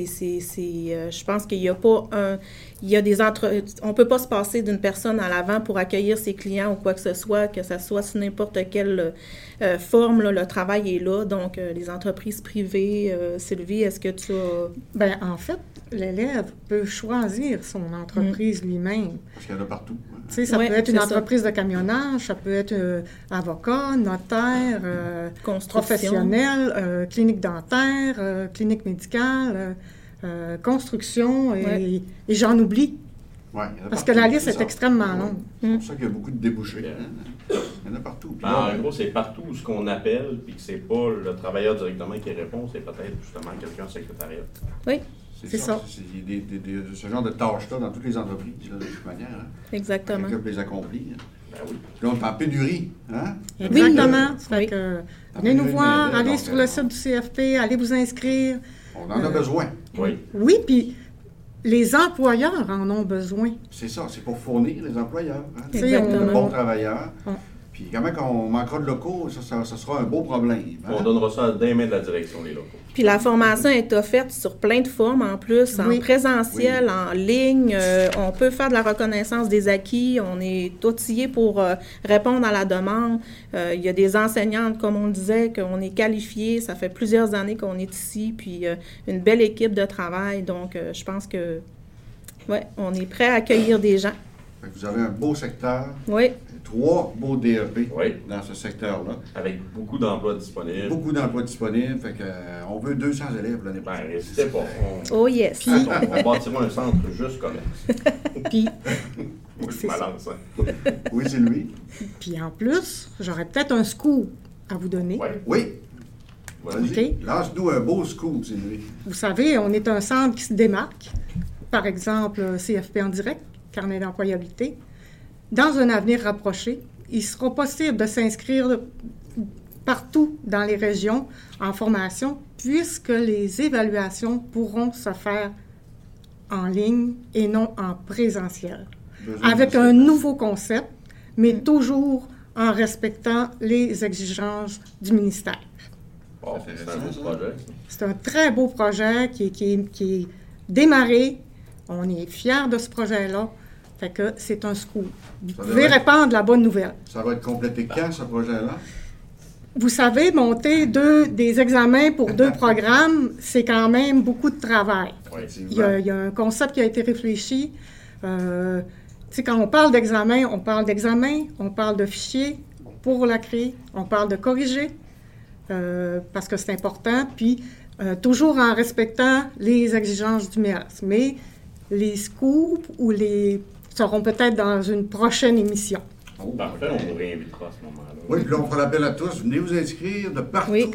Speaker 4: je pense qu'il n'y a pas il y a on peut pas se passer d'une personne à l'avant pour accueillir ses clients ou quoi que ce soit sous n'importe quelle forme, là, le travail est là. Donc, les entreprises privées, Sylvie, est-ce que tu as...
Speaker 5: Bien, en fait, l'élève peut choisir son entreprise lui-même.
Speaker 1: Parce qu'il y en a partout. Hein.
Speaker 5: Tu sais, ça
Speaker 4: Ouais,
Speaker 5: peut être une
Speaker 4: c'est ça.
Speaker 5: entreprise de camionnage, ça peut être avocat, notaire,
Speaker 4: Construction.
Speaker 5: professionnel, clinique dentaire, clinique médicale, construction, et j'en oublie.
Speaker 1: Ouais, il y en a
Speaker 5: Parce
Speaker 1: partout,
Speaker 5: que la liste
Speaker 1: c'est
Speaker 5: est
Speaker 1: ça.
Speaker 5: extrêmement longue.
Speaker 1: C'est pour ça qu'il y a beaucoup de débouchés. Hein. Il y en a partout. Puis là,
Speaker 3: En gros, c'est partout où ce qu'on appelle, puis que c'est pas le travailleur directement qui répond, c'est peut-être justement quelqu'un au secrétariat.
Speaker 4: Oui,
Speaker 5: c'est ça.
Speaker 1: Il y a ce genre de tâches-là dans toutes les entreprises, là, de toute manière. Hein.
Speaker 4: exactement.
Speaker 1: Quelqu'un peut les accomplir. Hein.
Speaker 3: Ben oui.
Speaker 1: Puis là, on est en pénurie. Hein?
Speaker 5: Exactement. Ça fait
Speaker 4: Oui.
Speaker 5: que, venez nous voir, allez sur le site du CFP, allez vous inscrire.
Speaker 1: On en a besoin.
Speaker 3: Oui.
Speaker 5: Oui, puis les employeurs en ont besoin.
Speaker 1: C'est ça, c'est pour fournir les employeurs. Hein?
Speaker 5: Tu sais,
Speaker 4: Exactement.
Speaker 1: De bons travailleurs.
Speaker 5: Ouais.
Speaker 1: Puis comment qu'on manquera de locaux, ça sera un beau problème. Hein?
Speaker 3: On donnera ça dans les mains de la direction des locaux.
Speaker 4: Puis la formation est offerte sur plein de formes en plus, en
Speaker 5: Oui.
Speaker 4: présentiel,
Speaker 1: Oui.
Speaker 4: en ligne. On peut faire de la reconnaissance des acquis. On est outillé pour répondre à la demande. Il y a des enseignantes, comme on le disait, qu'on est qualifiés. Ça fait plusieurs années qu'on est ici. Puis une belle équipe de travail. Donc, je pense que, ouais, on est prêt à accueillir des gens.
Speaker 1: Fait que vous avez un beau secteur,
Speaker 4: Oui,
Speaker 1: 3 beaux DEP
Speaker 3: Oui.
Speaker 1: dans ce secteur-là.
Speaker 3: Avec beaucoup d'emplois disponibles.
Speaker 1: Beaucoup d'emplois disponibles. Fait que, on veut 200 élèves l'année
Speaker 3: Ben,
Speaker 1: prochaine.
Speaker 3: n'hésitez pas.
Speaker 4: oh yes.
Speaker 3: On bâtira un centre juste commerce.
Speaker 5: Puis,
Speaker 3: Moi, je
Speaker 5: C'est ça.
Speaker 3: balance. Hein.
Speaker 1: Oui, c'est lui.
Speaker 5: puis en plus, j'aurais peut-être un scoop à vous donner.
Speaker 3: Ouais.
Speaker 1: Oui.
Speaker 3: Vas-y.
Speaker 1: Vas-y. Lance-nous un beau scoop, c'est lui.
Speaker 5: Vous savez, on est un centre qui se démarque. Par exemple, CFP en direct, carnet d'employabilité. Dans un avenir rapproché, il sera possible de s'inscrire partout dans les régions en formation, puisque les évaluations pourront se faire en ligne et non en présentiel. Avec un nouveau concept, mais toujours en respectant les exigences du ministère.
Speaker 3: Bon, c'est un beau projet.
Speaker 5: C'est un très beau projet qui est démarré. On est fiers de ce projet-là. Fait que c'est un scoop. Vous
Speaker 1: Ça
Speaker 5: pouvez
Speaker 1: devrait-
Speaker 5: répandre la bonne nouvelle.
Speaker 1: Ça va être complété quand, ce projet-là?
Speaker 5: Vous savez, monter des examens pour 2 programmes, c'est quand même beaucoup de travail.
Speaker 3: Oui.
Speaker 5: Il y a un concept qui a été réfléchi. Tu sais, quand on parle d'examen, on parle de fichier pour la créer, on parle de corriger, parce que c'est important, puis toujours en respectant les exigences du MERS. Mais les scoops seront peut-être dans une prochaine émission.
Speaker 1: Oh,
Speaker 3: Parfait, on vous réinvitera à ce moment-là.
Speaker 1: Oui, puis là, on fera l'appel à tous. Venez vous inscrire de partout.
Speaker 4: Oui.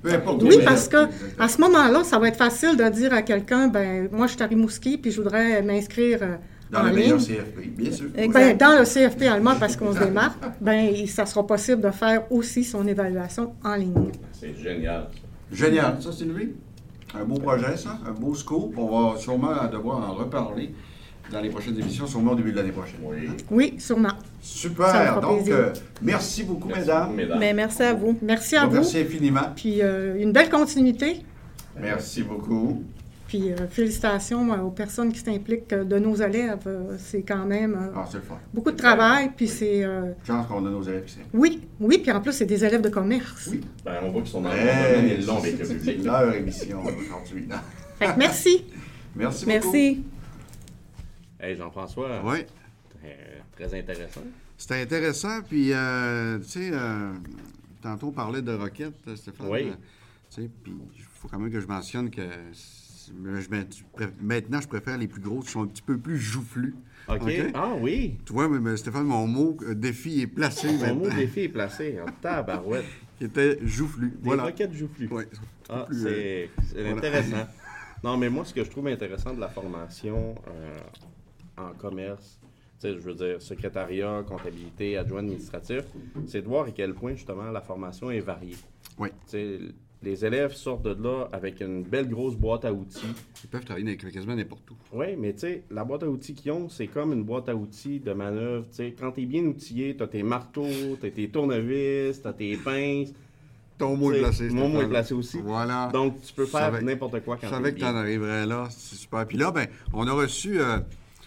Speaker 1: Peu importe.
Speaker 5: Oui, parce que à ce moment-là, ça va être facile de dire à quelqu'un, ben moi, je suis à Rimouski, puis je voudrais m'inscrire
Speaker 1: Dans
Speaker 5: en
Speaker 1: le
Speaker 5: ligne.
Speaker 1: meilleur CFP, bien sûr.
Speaker 5: Ben, dans le CFP allemand, parce qu'on se démarque, ben, ça sera possible de faire aussi son évaluation en ligne.
Speaker 3: C'est génial.
Speaker 1: Génial. Ça, Sylvie? Un beau projet, ça. Un beau scoop. On va sûrement devoir en reparler dans les prochaines émissions, sûrement au début de l'année prochaine.
Speaker 3: Oui.
Speaker 5: Oui, sûrement. Ça me
Speaker 1: Super.
Speaker 5: fera
Speaker 1: Donc,
Speaker 5: plaisir.
Speaker 1: merci beaucoup,
Speaker 3: Merci,
Speaker 1: mesdames.
Speaker 4: Mais merci à vous.
Speaker 5: Merci à vous.
Speaker 1: Merci infiniment.
Speaker 5: Puis une belle continuité.
Speaker 1: Merci beaucoup.
Speaker 5: Puis félicitations aux personnes qui s'impliquent de nos élèves. C'est quand même
Speaker 1: Ah, c'est le fun.
Speaker 5: beaucoup de travail. Puis c'est...
Speaker 1: Chance qu'on a nos élèves ici.
Speaker 5: oui, puis en plus, c'est des élèves de commerce.
Speaker 1: Oui.
Speaker 3: Ben, on voit qu'ils sont dans le domaine et long avec le
Speaker 1: C'est
Speaker 3: public.
Speaker 1: leur émission aujourd'hui.
Speaker 5: Fait que merci.
Speaker 1: Merci beaucoup.
Speaker 4: Merci.
Speaker 3: Hey, Jean-François,
Speaker 1: Oui.
Speaker 3: très intéressant.
Speaker 1: C'était intéressant. Puis, tu sais, tantôt on parlait de roquettes, Stéphane.
Speaker 3: Oui.
Speaker 1: Tu sais, puis il faut quand même que je mentionne que maintenant, je préfère les plus grosses qui sont un petit peu plus joufflues.
Speaker 3: OK.
Speaker 1: OK?
Speaker 3: Ah oui.
Speaker 1: Tu vois, mais Stéphane, mon mot défi est placé
Speaker 3: Mon
Speaker 1: maintenant.
Speaker 3: mot défi est placé en tabarouette.
Speaker 1: Qui était joufflu.
Speaker 3: Des
Speaker 1: Voilà.
Speaker 3: roquettes joufflues.
Speaker 1: Oui.
Speaker 3: Ah,
Speaker 1: plus,
Speaker 3: c'est
Speaker 1: voilà.
Speaker 3: intéressant. Non, mais moi, ce que je trouve intéressant de la formation en commerce, tu sais, je veux dire, secrétariat, comptabilité, adjoint administratif, c'est de voir à quel point, justement, la formation est variée.
Speaker 1: Oui.
Speaker 3: Tu sais, les élèves sortent de là avec une belle grosse boîte à outils.
Speaker 1: Ils peuvent travailler avec quasiment n'importe où.
Speaker 3: Oui, mais tu sais, la boîte à outils qu'ils ont, c'est comme une boîte à outils de manœuvre. Tu sais, quand tu es bien outillé, tu as tes marteaux, tu as tes tournevis, tu as tes pinces.
Speaker 1: Ton mot est placé.
Speaker 3: Mon mot
Speaker 1: Stéphane.
Speaker 3: est placé aussi.
Speaker 1: Voilà.
Speaker 3: Donc, tu peux
Speaker 1: Je
Speaker 3: faire
Speaker 1: savais-
Speaker 3: n'importe quoi
Speaker 1: Je
Speaker 3: quand
Speaker 1: savais
Speaker 3: tu
Speaker 1: que
Speaker 3: es
Speaker 1: tu en
Speaker 3: bien.
Speaker 1: arriverais là. C'est super. Puis là, ben, on a reçu le...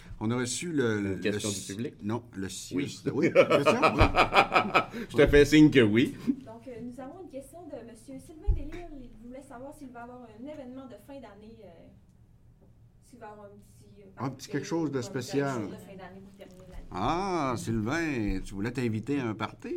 Speaker 3: Une question du public?
Speaker 1: Non, le CIUS.
Speaker 3: Oui.
Speaker 1: Oui, question, oui.
Speaker 3: Je te fais signe que oui.
Speaker 6: Donc, nous avons une question de M. Sylvain Delisle. Il voulait savoir s'il va y avoir un événement de fin d'année. S'il va y avoir un petit
Speaker 1: quelque chose de spécial.
Speaker 6: Un petit de fin d'année pour terminer l'année.
Speaker 1: Ah, Sylvain, tu voulais t'inviter à un party?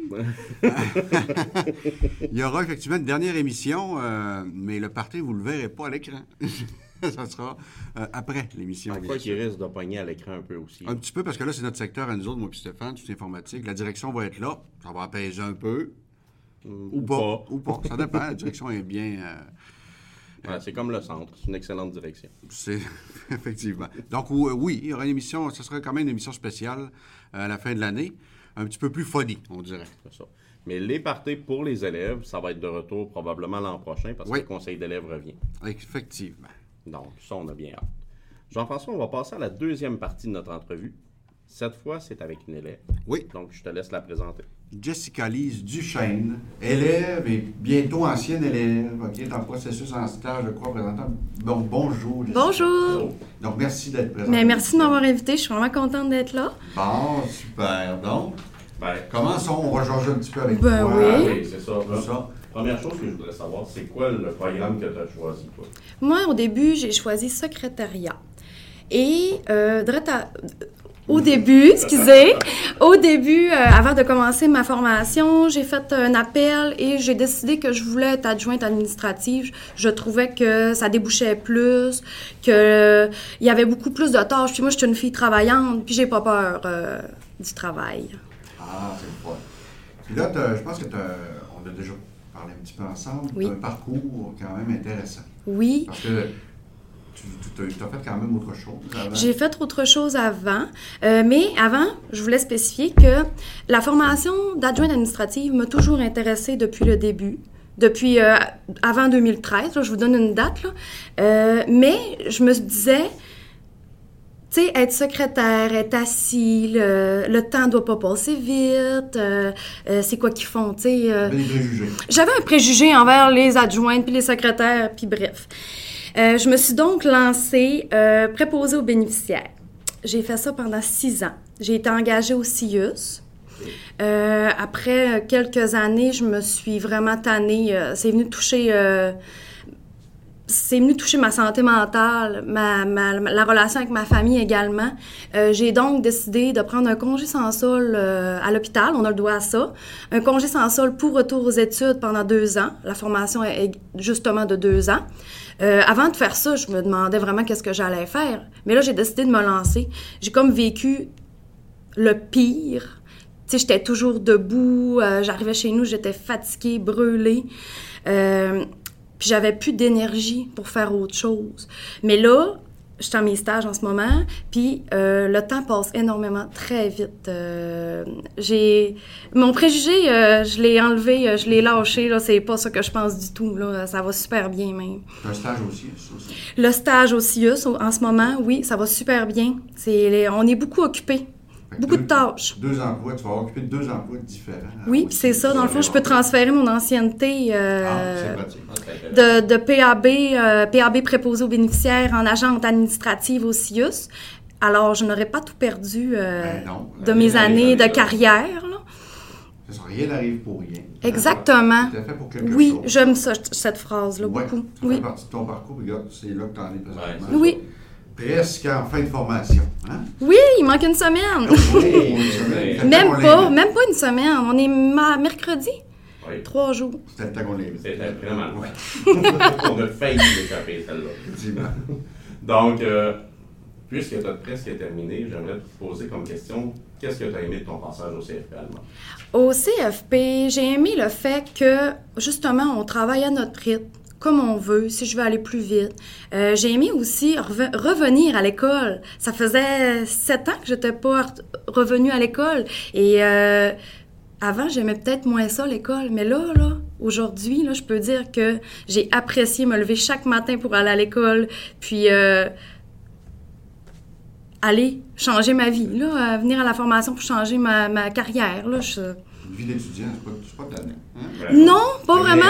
Speaker 1: Il y aura effectivement une dernière émission, mais le party, vous ne le verrez pas à l'écran. Ça sera après l'émission.
Speaker 3: Je crois qu'il risque de pogner à l'écran un peu aussi.
Speaker 1: Un petit peu, parce que là, c'est notre secteur à nous autres, moi et Stéphane, tout informatique. La direction va être là. Ça va apaiser un peu. Ou pas. Ou pas. Ça dépend. La direction est bien...
Speaker 3: Ouais, c'est comme le centre. C'est une excellente direction.
Speaker 1: C'est effectivement. Donc, oui, il y aura une émission, ce sera quand même une émission spéciale à la fin de l'année. Un petit peu plus funny, on dirait.
Speaker 3: C'est ça. Mais les parties pour les élèves, ça va être de retour probablement l'an prochain parce
Speaker 1: Oui.
Speaker 3: que le conseil d'élèves revient.
Speaker 1: Effectivement.
Speaker 3: Donc, ça, on a bien hâte. Jean-François, on va passer à la deuxième partie de notre entrevue. Cette fois, c'est avec une élève.
Speaker 1: Oui.
Speaker 3: Donc, je te laisse la présenter.
Speaker 1: Jessica Lise Duchesne, élève et bientôt ancienne élève, OK, est en processus en stage, je crois, présentant. Donc, bonjour, Jessica.
Speaker 7: Bonjour!
Speaker 1: Donc, merci d'être présente.
Speaker 7: Mais merci de m'avoir invité, je suis vraiment contente d'être là.
Speaker 1: Bon, super. Donc,
Speaker 3: Ben,
Speaker 1: commençons, on va changer un petit peu avec
Speaker 7: Ben
Speaker 1: toi.
Speaker 7: oui.
Speaker 3: ah oui, c'est ça.
Speaker 1: Tout ça.
Speaker 3: Première chose que je voudrais savoir, c'est quoi le programme que tu as choisi, toi?
Speaker 7: Moi, au début, j'ai choisi secrétariat. Et au début, avant de commencer ma formation, j'ai fait un appel et j'ai décidé que je voulais être adjointe administrative. Je trouvais que ça débouchait plus, qu'il y avait beaucoup plus de tâches. Puis moi, je suis une fille travaillante, puis j'ai pas peur du travail.
Speaker 1: Ah, c'est le fun. Puis là, je pense que on a déjà parlé un petit peu ensemble.
Speaker 7: Oui.
Speaker 1: Tu as un parcours quand même intéressant.
Speaker 7: Oui.
Speaker 1: Parce que tu as fait quand même autre chose avant.
Speaker 7: J'ai fait autre chose avant, mais avant, je voulais spécifier que la formation d'adjointe administrative m'a toujours intéressée depuis le début, depuis avant 2013, là, je vous donne une date, là. Mais je me disais, tu sais, être secrétaire, être assis, le temps ne doit pas passer vite, c'est quoi qu'ils font, tu sais.
Speaker 1: Des préjugés.
Speaker 7: J'avais un préjugé envers les adjointes puis les secrétaires, puis bref. Je me suis donc lancée préposée aux bénéficiaires. J'ai fait ça pendant 6 ans. J'ai été engagée au CIUS. Après quelques années, je me suis vraiment tannée. C'est venu toucher ma santé mentale, la relation avec ma famille également. J'ai donc décidé de prendre un congé sans solde à l'hôpital, on a le droit à ça. Un congé sans solde pour retour aux études pendant 2 ans. La formation est justement de 2 ans. Avant de faire ça, je me demandais vraiment qu'est-ce que j'allais faire. Mais là, j'ai décidé de me lancer. J'ai comme vécu le pire. Tu sais, j'étais toujours debout. J'arrivais chez nous, j'étais fatiguée, brûlée. puis j'avais plus d'énergie pour faire autre chose. Mais là, je suis en mes stages en ce moment, puis le temps passe énormément, très vite. Mon préjugé, je l'ai enlevé, je l'ai lâché, là, c'est pas ça que je pense du tout, là, ça va super bien même.
Speaker 1: Un stage aussi, aussi.
Speaker 7: Le stage au CIUS, en ce moment, oui, ça va super bien. On est beaucoup occupés. Beaucoup de tâches.
Speaker 1: 2 emplois, tu vas occuper de 2 emplois différents.
Speaker 7: Oui, c'est ça. Dans le fond, je peux transférer mon ancienneté
Speaker 1: c'est pratique.
Speaker 7: de PAB préposé aux bénéficiaires en agente administrative au CIUS. Alors, je n'aurais pas tout perdu de mes années de carrière. Là.
Speaker 1: Ça, rien n'arrive pour rien.
Speaker 7: Exactement.
Speaker 1: C'est fait pour quelque
Speaker 7: Oui,
Speaker 1: chose.
Speaker 7: j'aime ça, cette phrase-là beaucoup.
Speaker 1: Ça
Speaker 7: oui.
Speaker 1: fait partie de ton parcours, regarde, c'est là que tu en es présentement.
Speaker 7: Oui.
Speaker 1: Presque en fin de formation. Hein?
Speaker 7: Oui, il manque une semaine.
Speaker 1: Oui,
Speaker 7: même pas une semaine. On est mercredi.
Speaker 3: Oui.
Speaker 7: 3 jours.
Speaker 1: C'était le temps qu'on l'invite.
Speaker 3: C'était vraiment loin. On a failli l'échapper, celle-là.
Speaker 1: Effectivement.
Speaker 3: Donc, puisque tu as presque terminé, j'aimerais te poser comme question, qu'est-ce que tu as aimé de ton passage au CFP allemand?
Speaker 7: Au CFP, j'ai aimé le fait que, justement, on travaille à notre rythme, comme on veut, si je veux aller plus vite. J'ai aimé aussi revenir à l'école. Ça faisait 7 ans que je n'étais pas revenue à l'école. Et avant, j'aimais peut-être moins ça, l'école. Mais là, aujourd'hui, là, je peux dire que j'ai apprécié me lever chaque matin pour aller à l'école. Puis aller changer ma vie, là, venir à la formation pour changer ma carrière. Là,
Speaker 1: Une vie d'étudiant, c'est pas tannant. Hein?
Speaker 7: Non, pas vraiment.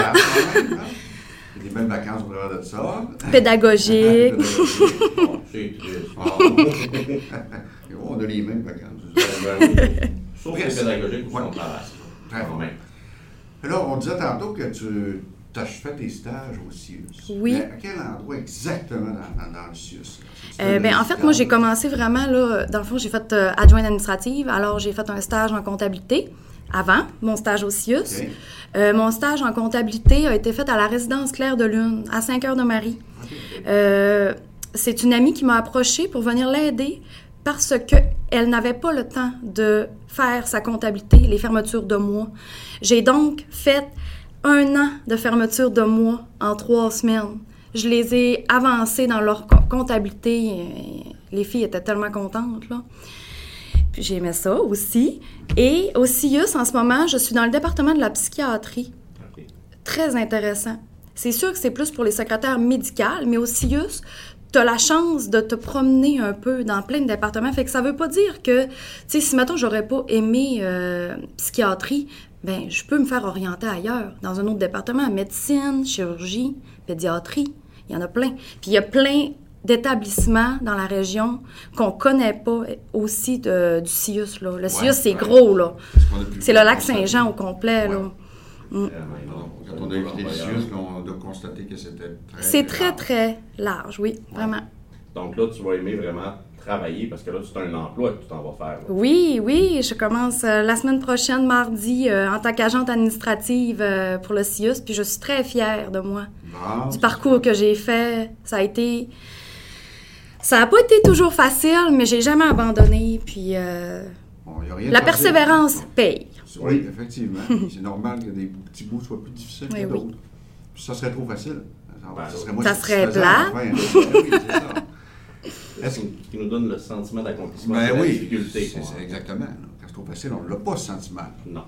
Speaker 1: Il y a des belles vacances au travers de ça.
Speaker 7: Pédagogique.
Speaker 3: Bon, c'est triste.
Speaker 1: On a les mêmes vacances.
Speaker 3: Sauf que c'est pédagogique ou son travail.
Speaker 1: Très bon. Alors, on disait tantôt que tu as fait tes stages au CIUS.
Speaker 7: Oui.
Speaker 1: Mais à quel endroit exactement dans le CIUS?
Speaker 7: En fait, moi, j'ai commencé vraiment, là, dans le fond, j'ai fait adjointe administrative. Alors, j'ai fait un stage en comptabilité avant mon stage au CIUS. Okay. Mon stage en comptabilité a été fait à la résidence Claire de Lune, à Saint-Cœur-de-Marie. Okay. C'est une amie qui m'a approchée pour venir l'aider parce qu'elle n'avait pas le temps de faire sa comptabilité, les fermetures de mois. J'ai donc fait 1 an de fermeture de mois en 3 semaines. Je les ai avancées dans leur comptabilité. Les filles étaient tellement contentes, là. Puis j'aimais ça aussi. Et au CIUS, en ce moment, je suis dans le département de la psychiatrie. Okay. Très intéressant. C'est sûr que c'est plus pour les secrétaires médicales, mais au CIUS, tu as la chance de te promener un peu dans plein de départements. Fait que ça veut pas dire que, tu sais, si, mettons, j'aurais pas aimé psychiatrie, bien, je peux me faire orienter ailleurs, dans un autre département. Médecine, chirurgie, pédiatrie, il y en a plein. Puis il y a plein d'établissements dans la région qu'on connaît pas aussi du CIUS, là. Le CIUS, c'est gros, là. C'est le lac Saint-Jean au complet, là.
Speaker 1: Quand on a évité le CIUS, on a constaté que c'était
Speaker 7: c'est très, très large, oui, vraiment.
Speaker 3: Donc là, tu vas aimer vraiment travailler parce que là, c'est un emploi que tu t'en vas faire. Là.
Speaker 7: Oui, je commence la semaine prochaine, mardi, en tant qu'agente administrative pour le CIUS, puis je suis très fière de moi, du parcours que j'ai fait. Ça n'a pas été toujours facile, mais j'ai jamais abandonné, puis la persévérance paye.
Speaker 1: Oui, effectivement. C'est normal que des petits bouts soient plus difficiles que d'autres. Ça serait trop facile.
Speaker 7: Ça serait plat.
Speaker 1: Oui, c'est ça.
Speaker 3: Est-ce qui nous donne le sentiment d'accomplissement
Speaker 1: de
Speaker 3: la difficulté?
Speaker 1: C'est exactement. Quand c'est trop facile, on ne l'a pas, ce sentiment.
Speaker 3: Non.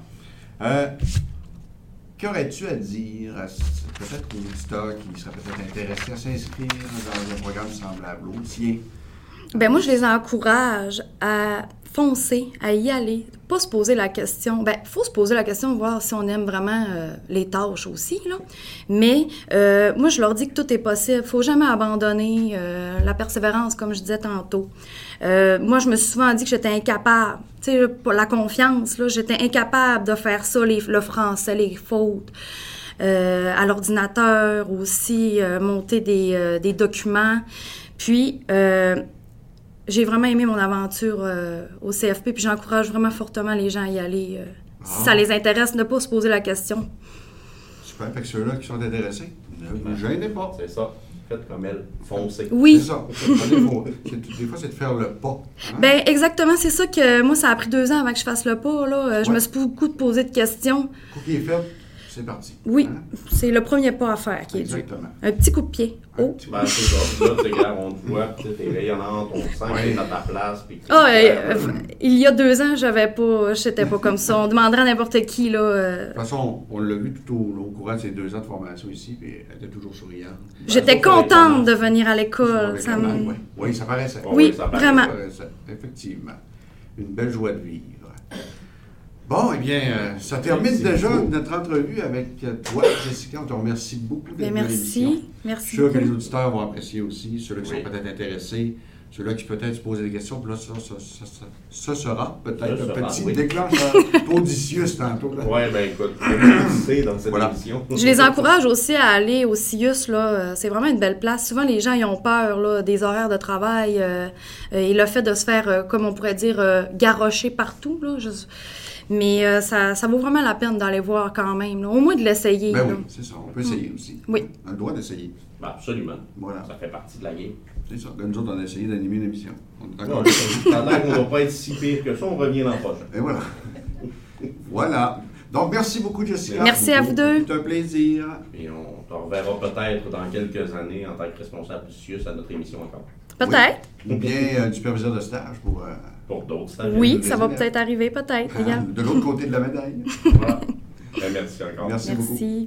Speaker 1: Qu'aurais-tu à dire à peut-être aux auditeurs qui seraient peut-être intéressés à s'inscrire dans un programme semblable au tien?
Speaker 7: Bien, moi, je les encourage à foncer, à y aller, pas se poser la question. Bien, il faut se poser la question, voir si on aime vraiment les tâches aussi, là. Mais moi, je leur dis que tout est possible. Il ne faut jamais abandonner la persévérance, comme je disais tantôt. Moi, je me suis souvent dit que j'étais incapable. Tu sais, pour la confiance, là, j'étais incapable de faire ça, le français, les fautes. À l'ordinateur aussi, monter des documents. Puis, j'ai vraiment aimé mon aventure au CFP, puis j'encourage vraiment fortement les gens à y aller. Si ça les intéresse, ne pas se poser la question.
Speaker 1: Super, fait que ceux-là qui sont intéressés, ne gênez pas.
Speaker 3: C'est ça. Faites comme elle, foncez.
Speaker 7: Oui.
Speaker 1: C'est ça. Des fois, c'est de faire le pas. Hein?
Speaker 7: Bien, exactement, c'est ça que moi, ça a pris 2 ans avant que je fasse le pas. Là. Je me suis beaucoup posé de questions.
Speaker 1: Coup qui est fait, c'est parti.
Speaker 7: Oui,
Speaker 1: Hein?
Speaker 7: c'est le premier pas à faire qui est dû.
Speaker 1: Exactement.
Speaker 7: Un petit coup de pied. Oh.
Speaker 3: Ben, c'est ça. Là, tu regardes, on te voit, tu sais, t'es rayonnante, on te sent que t'es à ta place. Puis
Speaker 7: Ah, il y a 2 ans, j'étais pas comme ça. On demanderait à n'importe qui, là.
Speaker 1: De toute façon, on l'a vu tout au courant de ces 2 ans de formation ici, puis elle était toujours souriante.
Speaker 7: J'étais
Speaker 3: sauf avec
Speaker 7: contente
Speaker 3: la
Speaker 7: de venir à
Speaker 1: Avec
Speaker 7: l'école.
Speaker 1: la
Speaker 7: Ça
Speaker 1: main,
Speaker 7: me...
Speaker 1: oui. Oui, ça paraissait.
Speaker 7: Oui,
Speaker 3: ça paraît,
Speaker 7: vraiment.
Speaker 1: Ça paraissait, effectivement. Une belle joie de vivre. Bon, eh bien, ça termine déjà notre entrevue avec toi, Jessica. On te remercie beaucoup d'être
Speaker 7: Ben,
Speaker 1: venue à l'émission.
Speaker 7: merci.
Speaker 1: Je
Speaker 7: Merci
Speaker 1: suis sûr que
Speaker 7: beaucoup.
Speaker 1: les auditeurs vont apprécier aussi, ceux-là qui
Speaker 3: Oui.
Speaker 1: sont peut-être intéressés, ceux-là qui peut-être se posent des questions. Puis là, ça sera peut-être
Speaker 3: Ça
Speaker 1: un
Speaker 3: sera,
Speaker 1: petit
Speaker 3: oui.
Speaker 1: déclencheur Odysseus tantôt. Là.
Speaker 3: Ouais, ben écoute, c'est dans cette
Speaker 1: Voilà.
Speaker 3: émission.
Speaker 7: Je les encourage aussi à aller au CIUS, là. C'est vraiment une belle place. Souvent, les gens, ils ont peur, là, des horaires de travail et le fait de se faire, comme on pourrait dire, garrocher partout, là. Mais ça vaut vraiment la peine d'aller voir quand même, là. Au moins de l'essayer,
Speaker 1: Ben
Speaker 7: là.
Speaker 1: oui, c'est ça. On peut essayer aussi.
Speaker 7: Oui.
Speaker 1: On a le droit d'essayer.
Speaker 3: Ben, absolument.
Speaker 1: Voilà.
Speaker 3: Ça fait partie de la game.
Speaker 1: C'est ça. Là, nous autres, on a essayé d'animer une émission. On est d'accord.
Speaker 3: Ouais, pendant qu'on ne va pas être si pire que ça, on revient l'an prochain.
Speaker 1: Et voilà. Voilà. Donc, merci beaucoup, Jessica.
Speaker 7: Merci à vous deux.
Speaker 1: C'est un plaisir.
Speaker 3: Et on te reverra peut-être dans quelques années en tant que responsable du CIUS à notre émission encore.
Speaker 7: Peut-être.
Speaker 1: Ou bien du superviseur de stage
Speaker 3: Pour d'autres stages.
Speaker 7: Oui,
Speaker 1: des
Speaker 7: ça va
Speaker 1: élèves.
Speaker 7: peut-être arriver, peut-être. Regarde.
Speaker 1: de l'autre côté de la médaille.
Speaker 3: Voilà. Ben, merci encore.
Speaker 1: Merci beaucoup.
Speaker 7: Merci.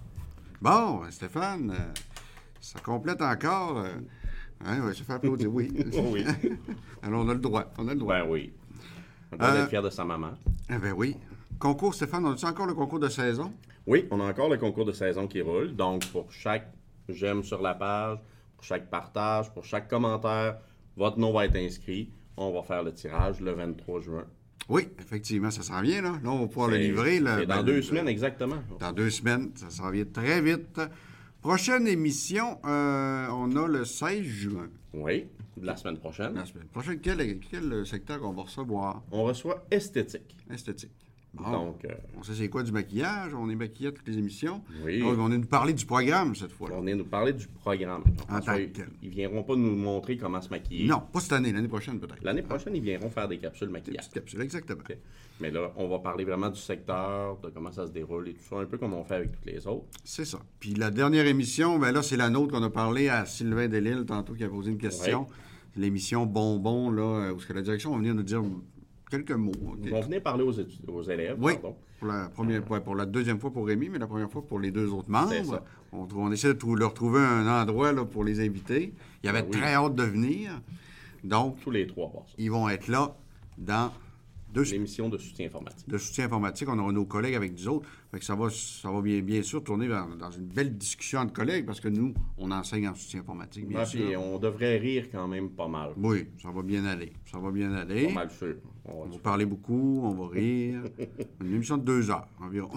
Speaker 1: Bon, Stéphane, ça complète encore. Hein, on va se faire applaudir, oui.
Speaker 3: Oh oui.
Speaker 1: Alors, on a le droit. On a le droit.
Speaker 3: Ben oui. On doit être fier de sa maman.
Speaker 1: Eh bien oui. Concours, Stéphane, on a-tu encore le concours de saison?
Speaker 3: Oui, on a encore le concours de saison qui roule. Donc, pour chaque j'aime sur la page, pour chaque partage, pour chaque commentaire, votre nom va être inscrit. On va faire le tirage le 23 juin.
Speaker 1: Oui, effectivement, ça s'en vient, là. Là, on va pouvoir le
Speaker 3: C'est-
Speaker 1: livrer. Là,
Speaker 3: c'est dans 2 semaines, exactement.
Speaker 1: Dans 2 semaines, ça s'en vient très vite. Prochaine émission, on a le 16 juin.
Speaker 3: Oui, de la semaine prochaine.
Speaker 1: La semaine prochaine, quel secteur qu'on va recevoir?
Speaker 3: On reçoit esthétique.
Speaker 1: Esthétique. Bon,
Speaker 3: Donc,
Speaker 1: on sait c'est quoi du maquillage, on est maquillé à toutes les émissions.
Speaker 3: oui.
Speaker 1: Donc, on est nous parler du programme cette fois-là.
Speaker 3: On est nous parler du programme.
Speaker 1: En tant que
Speaker 3: Ils
Speaker 1: tel.
Speaker 3: ne viendront pas nous montrer comment se maquiller.
Speaker 1: Non, pas cette année, l'année prochaine peut-être.
Speaker 3: L'année prochaine, ils viendront faire des capsules
Speaker 1: Des
Speaker 3: maquillage.
Speaker 1: petites capsules, exactement.
Speaker 3: OK. Mais là, on va parler vraiment du secteur, de comment ça se déroule et tout ça, un peu comme on fait avec toutes les autres.
Speaker 1: C'est ça. Puis la dernière émission, ben là, c'est la nôtre qu'on a parlé à Sylvain Delisle tantôt qui a posé une question. C'est l'émission Bonbon, là, où la direction va venir nous dire quelques mots. OK?
Speaker 3: Ils vont venir parler aux élèves.
Speaker 1: Oui,
Speaker 3: Pardon.
Speaker 1: pour la première pour la deuxième fois pour Rémi, mais la première fois pour les 2 autres membres.
Speaker 3: C'est ça.
Speaker 1: On essaie de leur trouver un endroit là, pour les inviter. Ils avaient
Speaker 3: Ben oui.
Speaker 1: très hâte de venir. Donc,
Speaker 3: Tous les 3 par ça.
Speaker 1: ils vont être là dans 2 semaines.
Speaker 3: L'émission de soutien informatique.
Speaker 1: De soutien informatique. On aura nos collègues avec nous autres. Fait que ça va bien sûr tourner dans une belle discussion entre collègues parce que nous, on enseigne en soutien informatique, bien
Speaker 3: Ouais,
Speaker 1: sûr.
Speaker 3: puis on devrait rire quand même pas mal.
Speaker 1: Oui, ça va bien aller. Ça va bien aller.
Speaker 3: Pas mal sûr.
Speaker 1: On va parler beaucoup, on va rire. Une émission de 2 heures environ.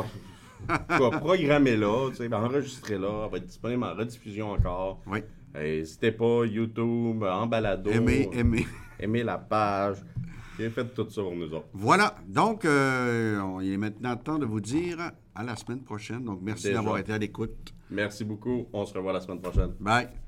Speaker 3: On va programmer là, tu sais, enregistrer là, on va être disponible en rediffusion encore.
Speaker 1: Oui.
Speaker 3: N'hésitez pas, YouTube, en balado.
Speaker 1: Aimez.
Speaker 3: La page. J'ai fait tout ça pour nous autres.
Speaker 1: Voilà. Donc, il est maintenant temps de vous dire à la semaine prochaine. Donc, merci
Speaker 3: Déjà.
Speaker 1: d'avoir été à l'écoute.
Speaker 3: Merci beaucoup. On se revoit la semaine prochaine.
Speaker 1: Bye.